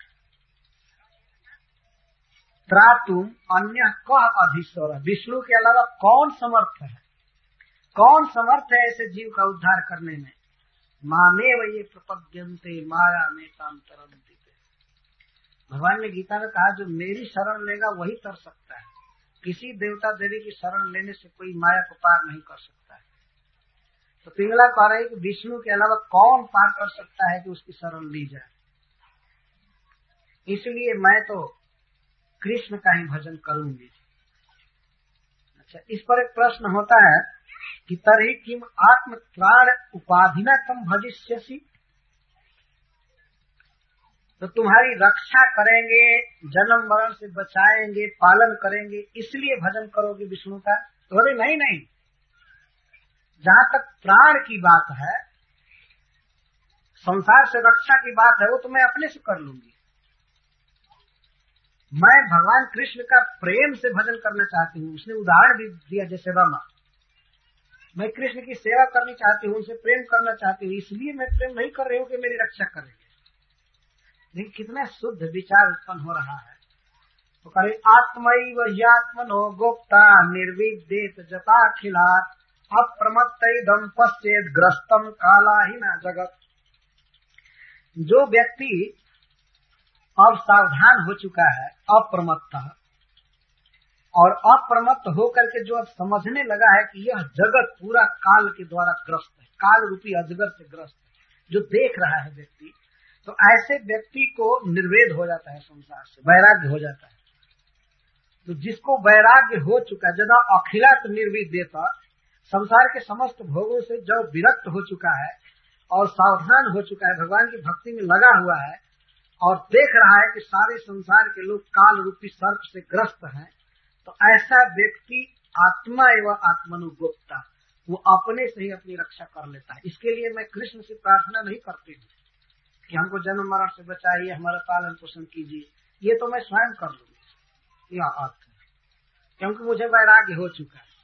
त्रातुम अन्य कह अधीश्वर, विष्णु के अलावा कौन समर्थ है, कौन समर्थ है ऐसे जीव का उद्धार करने में? मामेव ये प्रपद्यन्ते माया में तांतरन्ति। भगवान ने गीता में कहा जो मेरी शरण लेगा वही तर सकता है, किसी देवता देवी की शरण लेने से कोई माया को पार नहीं कर सकता है। तो पिंगला कह रहे कि विष्णु के अलावा कौन पार कर सकता है कि उसकी शरण ली जाए, इसलिए मैं तो कृष्ण का ही भजन करूंगी। अच्छा, इस पर एक प्रश्न होता है कि तर्हि किम आत्म त्राण उपाधिना तम भजिष्यसि, तो तुम्हारी रक्षा करेंगे, जन्म मरण से बचाएंगे, पालन करेंगे, इसलिए भजन करोगे विष्णु का? तो अरे नहीं नहीं, जहां तक प्राण की बात है, संसार से रक्षा की बात है, वो तो मैं अपने से कर लूंगी। मैं भगवान कृष्ण का प्रेम से भजन करना चाहती हूँ। उसने उदाहरण भी दिया जैसे रमा, मैं कृष्ण की सेवा करनी चाहती हूँ, उनसे प्रेम करना चाहती हूँ, इसलिए मैं प्रेम नहीं कर रही हूँ कि मेरी रक्षा करेंगे। लेकिन कितना शुद्ध विचार उत्पन्न हो रहा है। तो करे आत्मैव ह्यात्मनो गोप्ता निर्विद्येत जताखिलात् अप्रमत्तैदं पश्येत् ग्रस्तम कालाहीना जगत। जो व्यक्ति अब सावधान हो चुका है, अप्रमत्त, और अप्रमत्त होकर के जो अब समझने लगा है कि यह जगत पूरा काल के द्वारा ग्रस्त है, काल रूपी अजगर से ग्रस्त है, जो देख रहा है व्यक्ति, तो ऐसे व्यक्ति को निर्वेद हो जाता है, संसार से वैराग्य हो जाता है। तो जिसको वैराग्य हो चुका है, जदा अखिलात निर्विद्येत, संसार के समस्त भोगों से जो विरक्त हो चुका है और सावधान हो चुका है, भगवान की भक्ति में लगा हुआ है और देख रहा है कि सारे संसार के लोग काल रूपी सर्प से ग्रस्त हैं, तो ऐसा व्यक्ति आत्मा एवं आत्मनुगुप्ता, वो अपने से ही अपनी रक्षा कर लेता है। इसके लिए मैं कृष्ण से प्रार्थना नहीं करती हूँ कि हमको जन्म मरण से बचाइए, हमारा पालन पोषण कीजिए, ये तो मैं स्वयं कर लूंगी, यह अर्थ है, क्योंकि मुझे वैराग्य हो चुका है।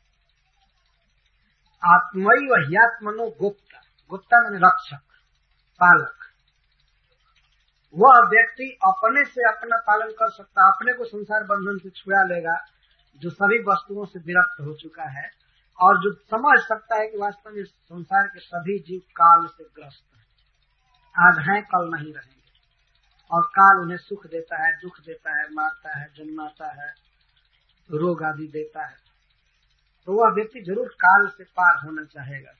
आत्मैव ह्यात्मनो गुप्ता, गुप्ता मैंने रक्षक, पालक, वह व्यक्ति अपने से अपना पालन कर सकता, अपने को संसार बंधन से छुड़ा लेगा, जो सभी वस्तुओं से विरक्त हो चुका है और जो समझ सकता है कि वास्तव में संसार के सभी जीव काल से ग्रस्त हैं, आज हैं कल नहीं रहेंगे, और काल उन्हें सुख देता है, दुख देता है, मारता है, जन्माता है, रोग आदि देता है। तो वह व्यक्ति जरूर काल से पार होना चाहेगा।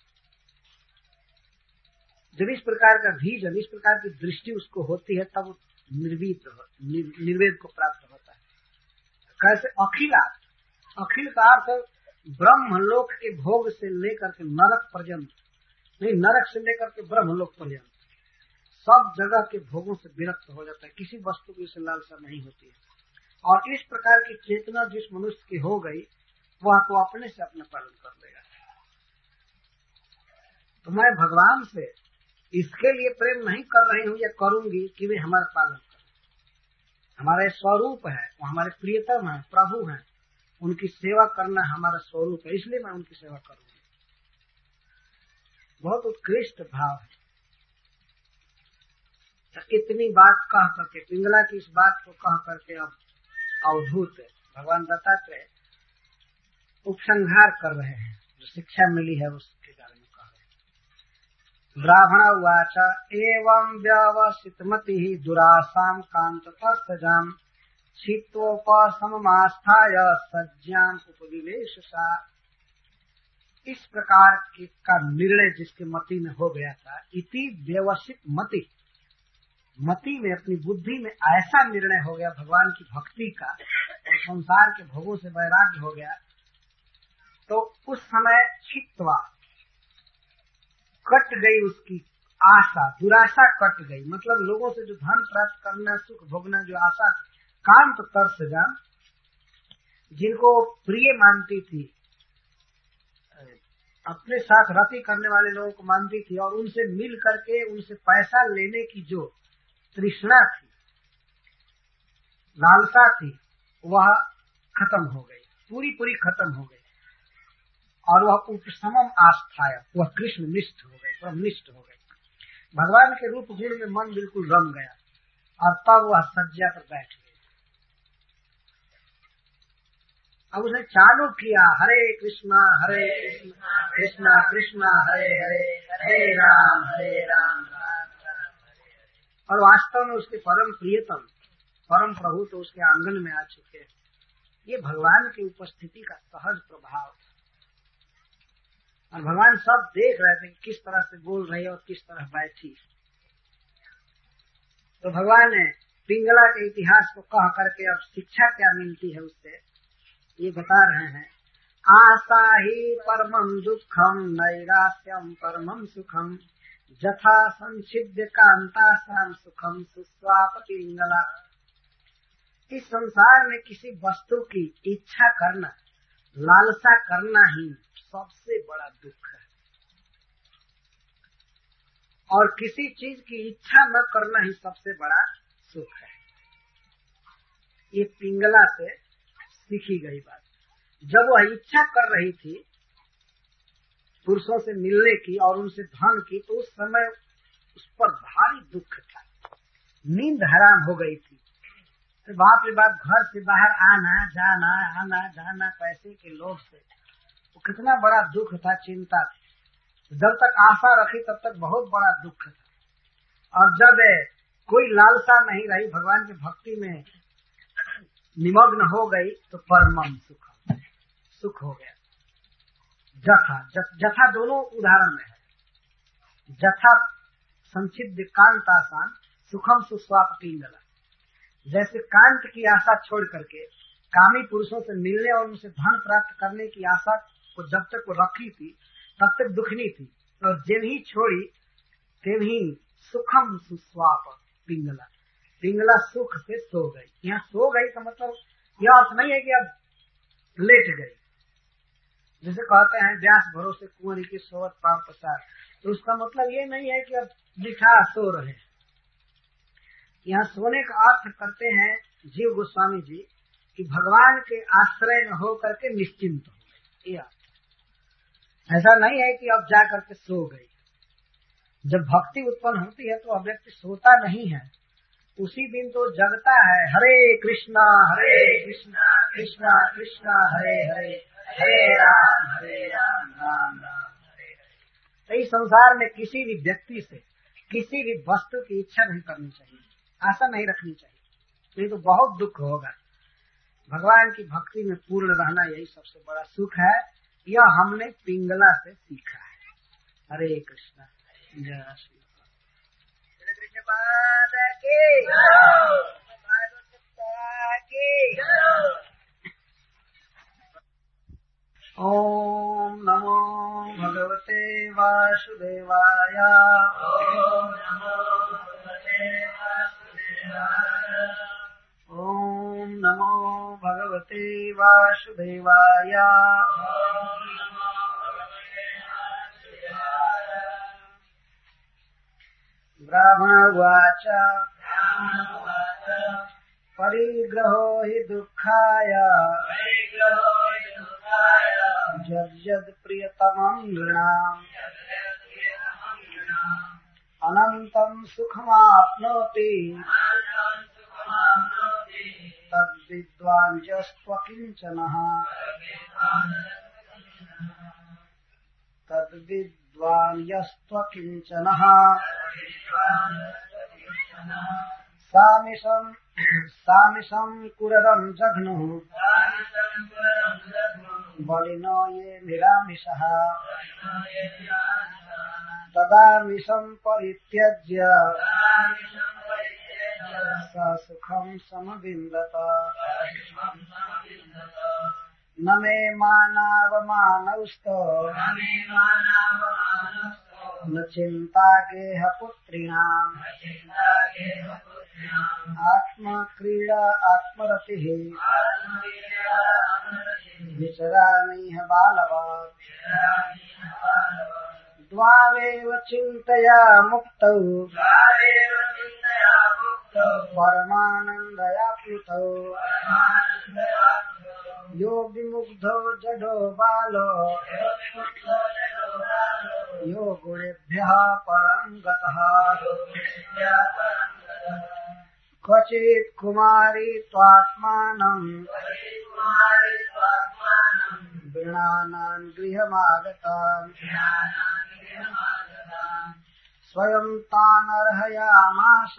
जब इस प्रकार का विजन, इस प्रकार की दृष्टि उसको होती है, तब निर्वीत निर, निर्वेद को प्राप्त होता है। कैसे? अखिलात, अखिल का अर्थ ब्रह्मलोक के भोग से लेकर के नरक पर्यंत, नहीं, नरक से लेकर के ब्रह्मलोक पर्यंत सब जगह के भोगों से विरक्त हो जाता है, किसी वस्तु की उसे लालसा नहीं होती है। और इस प्रकार की चेतना जिस मनुष्य की हो गई, वह तो अपने से अपना पालन कर लेगा। तो मैं भगवान से इसके लिए प्रेम नहीं कर रही हूँ या करूंगी कि वे हमारा पालन करें। हमारे स्वरूप है, वो हमारे प्रियतम है, प्रभु हैं, उनकी सेवा करना हमारा स्वरूप है, इसलिए मैं उनकी सेवा करूंगी। बहुत उत्कृष्ट भाव है। तो इतनी बात कह करके, पिंगला की इस बात को कह करके अब अवधूत भगवान दत्तात्रेय उपसंहार कर रहे हैं, जो शिक्षा मिली है उसके बारे में कह रहे हैं। ब्राह्मण उवाच एवं व्यवसितमति दुरासाम कांततस्तजाम छित्तोपसममास्थाय सज्जाम उपविवेशसा। इस प्रकार की का निर्णय जिसके मति में हो गया था, इति व्यवसित मति, मति में, अपनी बुद्धि में ऐसा निर्णय हो गया भगवान की भक्ति का और संसार के भोगों से वैराग्य हो गया, तो उस समय छित्वा, कट गई उसकी आशा, दुराशा कट गई। मतलब लोगों से जो धन प्राप्त करना, सुख भोगना जो आशा, कांत तरसजा, जिनको प्रिय मानती थी, अपने साथ रति करने वाले लोगों को मानती थी, और उनसे मिल करके उनसे पैसा लेने की जो तृष्णा थी, लालसा थी, वह खत्म हो गई, पूरी पूरी खत्म हो गई। और वह उपशमम आस्थाय, वह कृष्ण निष्ठ हो गई, ब्रह्मनिष्ठ हो गई। भगवान के रूप गुण में मन बिल्कुल रम गया और तब वह सज्जा पर बैठ गई। अब उसने चालू किया हरे कृष्णा हरे कृष्णा कृष्णा कृष्णा हरे हरे हरे राम हरे राम राम राम हरे हरे। और वास्तव में उसके परम प्रियतम परम प्रभु तो उसके आंगन में आ चुके हैं। ये भगवान की उपस्थिति का सहज प्रभाव है। और भगवान सब देख रहे थे कि किस तरह से बोल रही है और किस तरह बैठी। तो भगवान ने पिंगला के इतिहास को कह करके अब शिक्षा क्या मिलती है उससे ये बता रहे हैं। आशा ही परमं दुखम नैराश्यम परमं सुखम जथा संचिद्य कांतासाम सुखम सुस्वाप पिंगला। इस संसार में किसी वस्तु की इच्छा करना, लालसा करना ही सबसे बड़ा दुख है, और किसी चीज की इच्छा न करना ही सबसे बड़ा सुख है। ये पिंगला से सीखी गई बात। जब वह इच्छा कर रही थी पुरुषों से मिलने की और उनसे धन की, तो उस समय उस पर भारी दुख था, नींद हराम हो गई थी। तो बाप रे बाप, घर से बाहर आना जाना आना जाना पैसे के लोभ से, तो कितना बड़ा दुख था, चिंता थी। जब तक आशा रखी तब तक बहुत बड़ा दुख था, और जब कोई लालसा नहीं रही, भगवान की भक्ति में निमग्न हो गई, तो परमम सुख सुख हो गया। जथा जथा दोनों उदाहरण में है। जथा संचिद्य कांतासान सुखम सुस्वाप पिंगला। जैसे कांत की आशा छोड़ करके कामी पुरुषों से मिलने और उनसे धन प्राप्त करने की आशा को जब तक वो रखी थी तब तक दुखनी थी, और जब ही छोड़ी तब ही सुखम सुस्वाप पिंगला। पिंगला सुख से सो गई। यहाँ सो गई का मतलब यह अर्थ नहीं है कि अब लेट गई, जैसे कहते हैं व्यास भरोसे कुंवरी की सोवत पांव पसार, तो उसका मतलब ये नहीं है कि अब लिखा सो रहे। यहाँ सोने का अर्थ करते हैं जीव गोस्वामी जी कि भगवान के आश्रय में हो करके निश्चिंत हो गए। ऐसा नहीं है कि अब जा करके सो गई। जब भक्ति उत्पन्न होती है तो अब व्यक्ति सोता नहीं है, उसी दिन तो जगता है। हरे कृष्णा हरे कृष्णा कृष्णा कृष्णा हरे हरे हरे राम हरे राम राम राम हरे हरे। तो इस संसार में किसी भी व्यक्ति से किसी भी वस्तु की इच्छा नहीं करनी चाहिए, आशा नहीं रखनी चाहिए, नहीं तो बहुत दुख होगा। भगवान की भक्ति में पूर्ण रहना यही सबसे बड़ा सुख है। यह हमने पिंगला से सीखा है। हरे कृष्णा जय श्री कृष्ण पाद की ओम नमो भगवते वासुदेवाय। ओम नमो भगवते वासुदेवाय। ओम नमो भगवते वासुदेवाय। ब्राह्मणवाच परिग्रहो हि दुःखाय यद्यद् प्रियतमं नृणाम् अनन्तं सुखमाप्नोति तद्विद्वान् यस्त्वकिञ्चनः तद्विद्वान् यस्त्वकिञ्चनः सामिशं सामिशं कुररं जघ्नुः बलिनो ये निरामिषः तदामिशं परित्यज्य स सुखं समविन्दत। न मे मानावमानौस्तो न चिंता गेह पुत्रिणाम् आत्मक्रीडा आत्मरतिः विचरामिह बालवत्। द्वावेव चिन्तया मुक्तौ परमानन्दया प्लुतौ यो विमुख विमुग्धो जडो बालो यो गुणेभ्यः परं गतः क्वचित् कुमारी त्वात्मानं वृणानान् गृहमागतान् स्वयं तान् अर्हयामास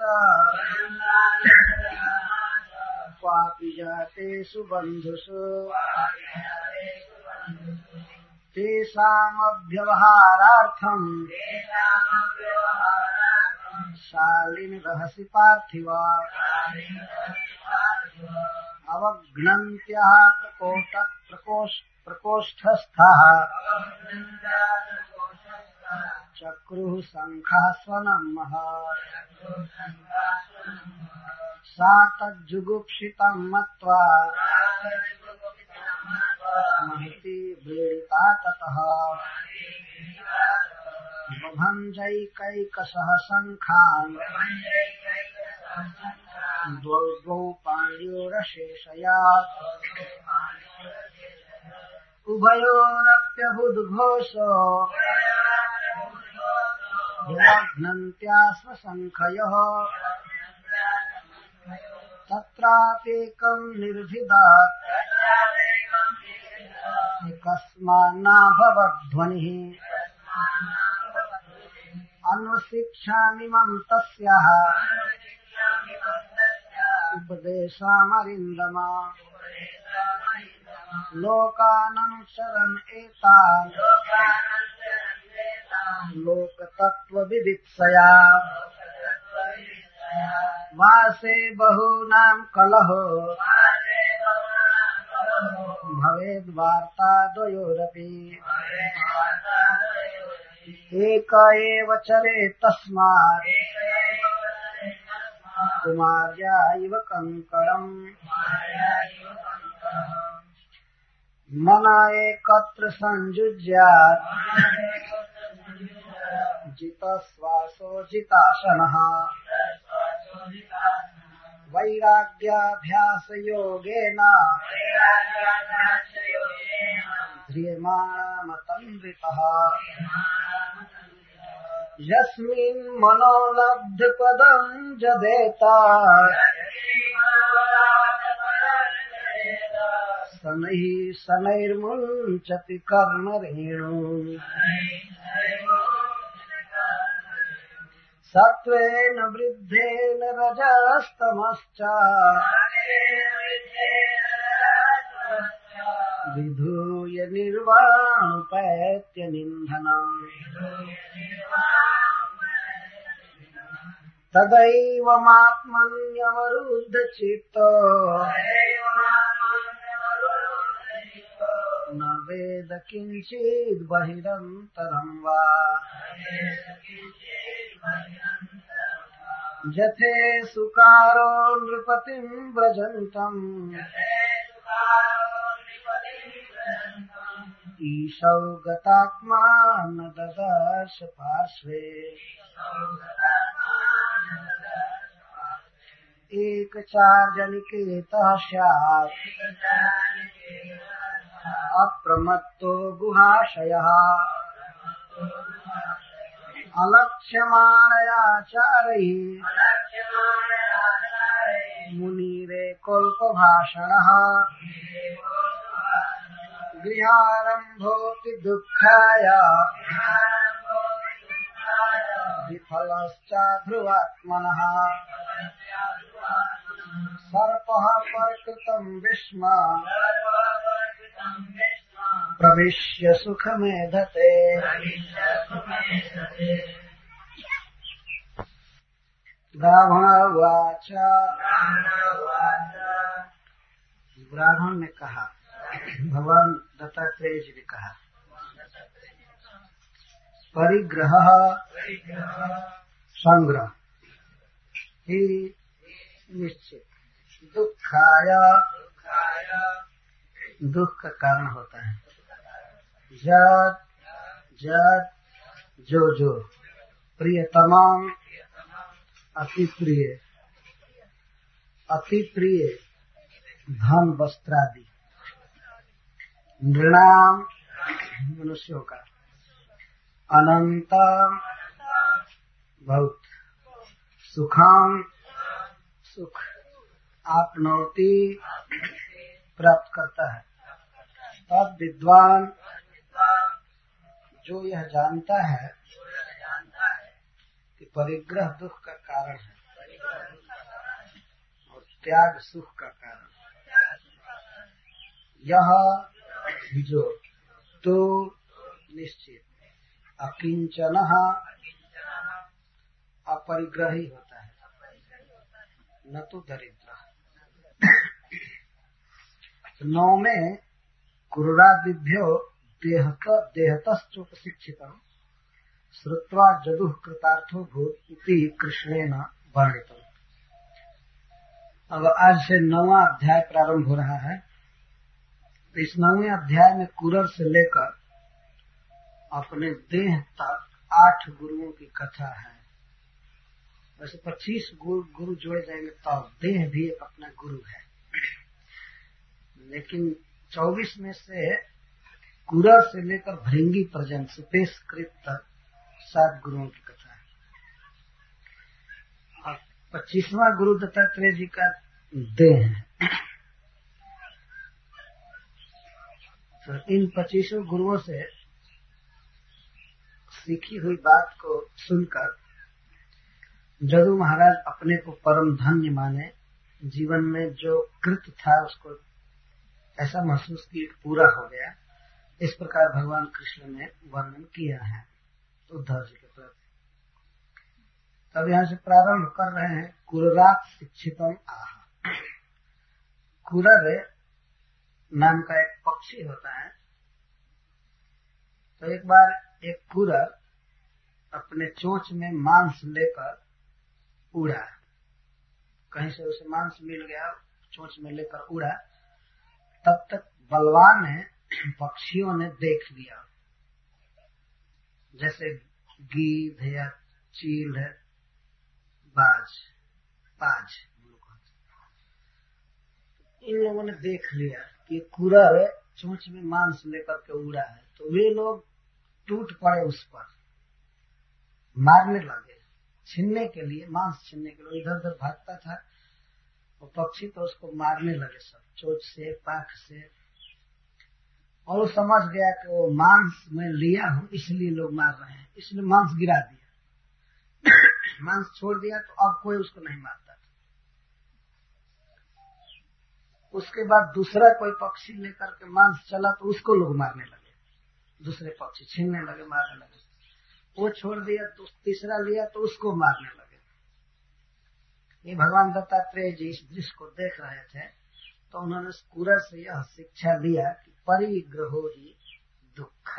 क्वापि जातेषु बन्धुषु तेषामभ्यवहारार्थम् शालिनि रहसि पार्थिवा अवघ्नन्त्याः प्रकोष्ठ प्रकोष्ठ प्रकोष्ठस्थः चक्रुः शङ्खास्वनं महत् सा तज्जुगुप्सितं मत्वा महती व्रीडिता ततः बभञ्जैकैकशः शङ्खान् द्वौ द्वौ पाण्योरशेषयात् उभयोरप्यभूद्घोषो विलग्नन्त्यास्म शङ्खयोः तत्राप्येकं निर्भिदात् एकस्मान्नाभवद्ध्वनिः अन्वशिक्षामिमं तस्याः उपदेशामरिन्दमा लोकाननुसरन् एतान् लोकतत्त्वविदित्सया वासे बहूनां कलहो भवेद्वार्ता द्वयोरपि एक एव चरेत् तस्मात् कुमार्या इव कंकड़म् मन एकत्र संयुज्यात् जितश्वासो जिताशनः वैराग्याभ्यासयोगेन ध्रियमाणमतन्वितः यस्मिन् मनोलब्धपदं जदेता शनैः शनैर्मुञ्चति कर्णरेणु सत्त्वेन वृद्धेन रजस्तमश्च विधूय निर्वाणुपैत्य निन्धनम् तदैवमात्मन्यवरुद्धचित्तो न वेद किञ्चित् बहिरन्तरं वा जथे सुकारो नृपतिं व्रजन्तम् ईशौ गतात्मा न ददर्श पार्श्वे एक चार्जनिकेतः स्यात् अप्रमत्तो गुहाशयः अलक्ष्यमाणयाचारैः मुनिरे कल्पभाषणः गृहारम्भोऽपि दुःखाय विफलश्चाध्रुवात्मनः सर्पः प्रकृतं विस्म प्रविश्य सुखमेधते। ब्राह्मणोवाच ब्राह्मण ने कहा, भगवान दत्तात्रेय जी ने कहा, परिग्रह संग्रह ही निश्चित दुखाय दुख का कारण होता है। जद जद जो जो प्रियतमम अति प्रिय अति प्रिय धन वस्त्रादि नृणाम मनुष्यों का, अनंतम बहुत, सुखम सुख, आपनोति प्राप्त करता है। तब विद्वान जो यह जानता है कि परिग्रह दुख का कारण है और त्याग सुख का कारण, यह जो तो निश्चित अकिंचन अपरिग्रही होता है, न तो दरिद्र। नौ में कुरुरादिभ्यो देहत देहतश्चोपशिक्षितम् श्रुत्वा जदुः कृतार्थो भूत् इति कृष्णेन वर्णितम्। अब आज से नौवां अध्याय प्रारंभ हो रहा है। इस नौवें अध्याय में कुरर से लेकर अपने देह तक आठ गुरुओं की कथा है। वैसे पच्चीस गुरु, गुरु जोड़े जाएंगे तो देह भी एक अपना गुरु है, लेकिन चौबीस में से कुरर से लेकर भृंगी पर्यंत सुपेशकृत तक सात गुरुओं की कथा है। और पच्चीसवां गुरु दत्तात्रेय जी का देह है। तो इन पच्चीसों गुरुओं से सीखी हुई बात को सुनकर जदु महाराज अपने को परम धन्य माने, जीवन में जो कृत था उसको ऐसा महसूस कि पूरा हो गया। इस प्रकार भगवान कृष्ण ने वर्णन किया है उद्धव जी के प्रति। तब यहाँ से प्रारंभ कर रहे हैं। कुररात शिक्षितम आह। कुरर नाम का एक पक्षी होता है। तो एक बार एक कुरर अपने चोंच में मांस लेकर उड़ा, कहीं से उसे मांस मिल गया, चोंच में लेकर उड़ा। तब तक बलवान है पक्षियों ने देख लिया, जैसे गीध है या चील है, बाज बाज इन लोगों ने देख लिया कि कुरर चोंच में मांस लेकर के उड़ा है। तो वे लोग टूट पड़े, उस पर मारने लगे, छीनने के लिए, मांस छीनने के लिए। इधर उधर भागता था वो पक्षी, तो उसको मारने लगे सब, चोंच से, पाख से। और वो समझ गया कि वो मांस मैं लिया हूं इसलिए लोग मार रहे हैं, इसलिए मांस गिरा दिया। मांस छोड़ दिया तो अब कोई उसको नहीं मारता था। उसके बाद दूसरा कोई पक्षी लेकर के मांस चला तो उसको लोग मारने लगे, दूसरे पक्षी छीनने लगे, मारने लगे। वो छोड़ दिया तो तीसरा लिया तो उसको मारने लगे। ये भगवान दत्तात्रेय जी इस दृश्य को देख रहे थे, तो उन्होंने कुरर से यह शिक्षा लिया कि परिग्रहो ही दुख,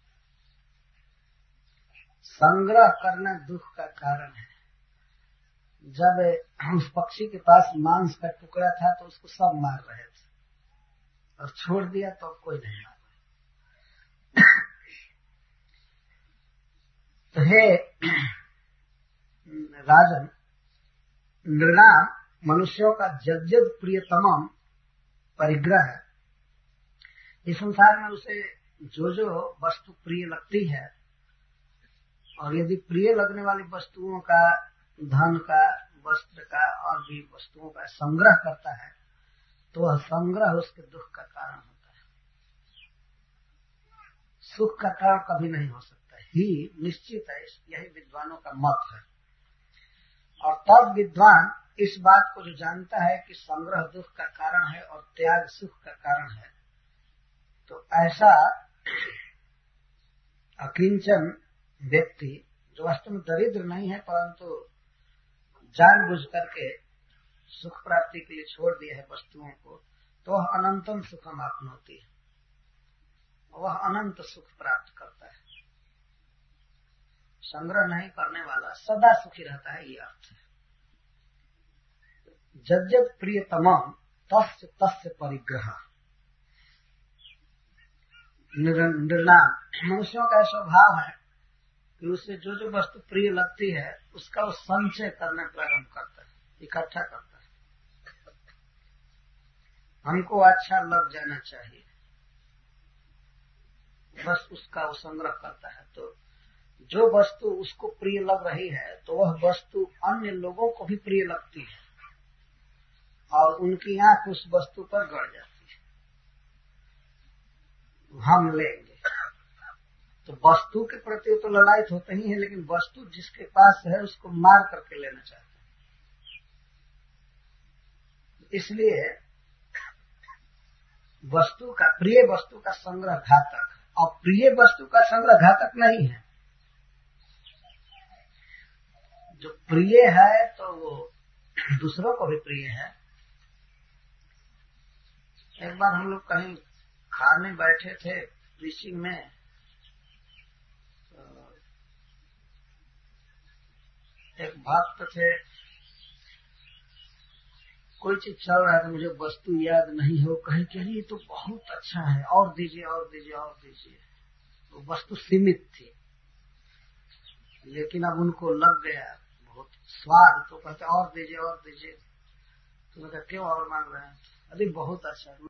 संग्रह करना दुख का कारण है। जब उस पक्षी के पास मांस का टुकड़ा था तो उसको सब मार रहे थे, और छोड़ दिया तो कोई नहीं मार रहा। तो हे राजन, नृणाम मनुष्यों का जज्जद प्रियतमम परिग्रह है। इस संसार में उसे जो जो वस्तु प्रिय लगती है, और यदि प्रिय लगने वाली वस्तुओं का, धन का, वस्त्र का और भी वस्तुओं का संग्रह करता है, तो वह संग्रह उसके दुख का कारण होता है, सुख का कारण कभी नहीं हो सकता ही निश्चित है। यही विद्वानों का मत है। और तब विद्वान इस बात को जो जानता है कि संग्रह दुख का कारण है और त्याग सुख का कारण है, तो ऐसा अकिंचन व्यक्ति जो वास्तव में दरिद्र नहीं है, परंतु जानबूझ करके सुख प्राप्ति के लिए छोड़ दिया है वस्तुओं को, तो वह अनंतम सुखम आपनोति है, वह अनंत सुख प्राप्त करता है। संग्रह नहीं करने वाला सदा सुखी रहता है, ये अर्थ है। जज्जद प्रियतमम तस्य तस्य परिग्रह। निर्णाम मनुष्यों का स्वभाव है कि उसे जो जो वस्तु प्रिय लगती है उसका वो संचय करना प्रारंभ करता है, इकट्ठा करता है। हमको अच्छा लग जाना चाहिए, बस उसका वो संग्रह करता है। तो जो वस्तु उसको प्रिय लग रही है तो वह वस्तु अन्य लोगों को भी प्रिय लगती है और उनकी आंख उस वस्तु पर गड़ जाती है, हम लेंगे। तो वस्तु के प्रति तो ललायत होते ही है, लेकिन वस्तु जिसके पास है उसको मार करके लेना चाहते हैं। इसलिए वस्तु का, प्रिय वस्तु का संग्रह घातक, और प्रिय वस्तु का संग्रह घातक नहीं है। जो प्रिय है तो वो दूसरों को भी प्रिय है। एक बार हम लोग कहीं खाने बैठे थे ऋषि में, एक भक्त थे, कोई चीज चल रहा था, मुझे वस्तु याद नहीं हो, कहे कि ये तो बहुत अच्छा है, और दीजिए और दीजिए और दीजिए। तो वस्तु सीमित थी, लेकिन अब उनको लग गया बहुत स्वाद, तो कहते और दीजिए और दीजिए। तो मैं कहता क्यों और मांग रहे हैं? अरे बहुत अच्छा।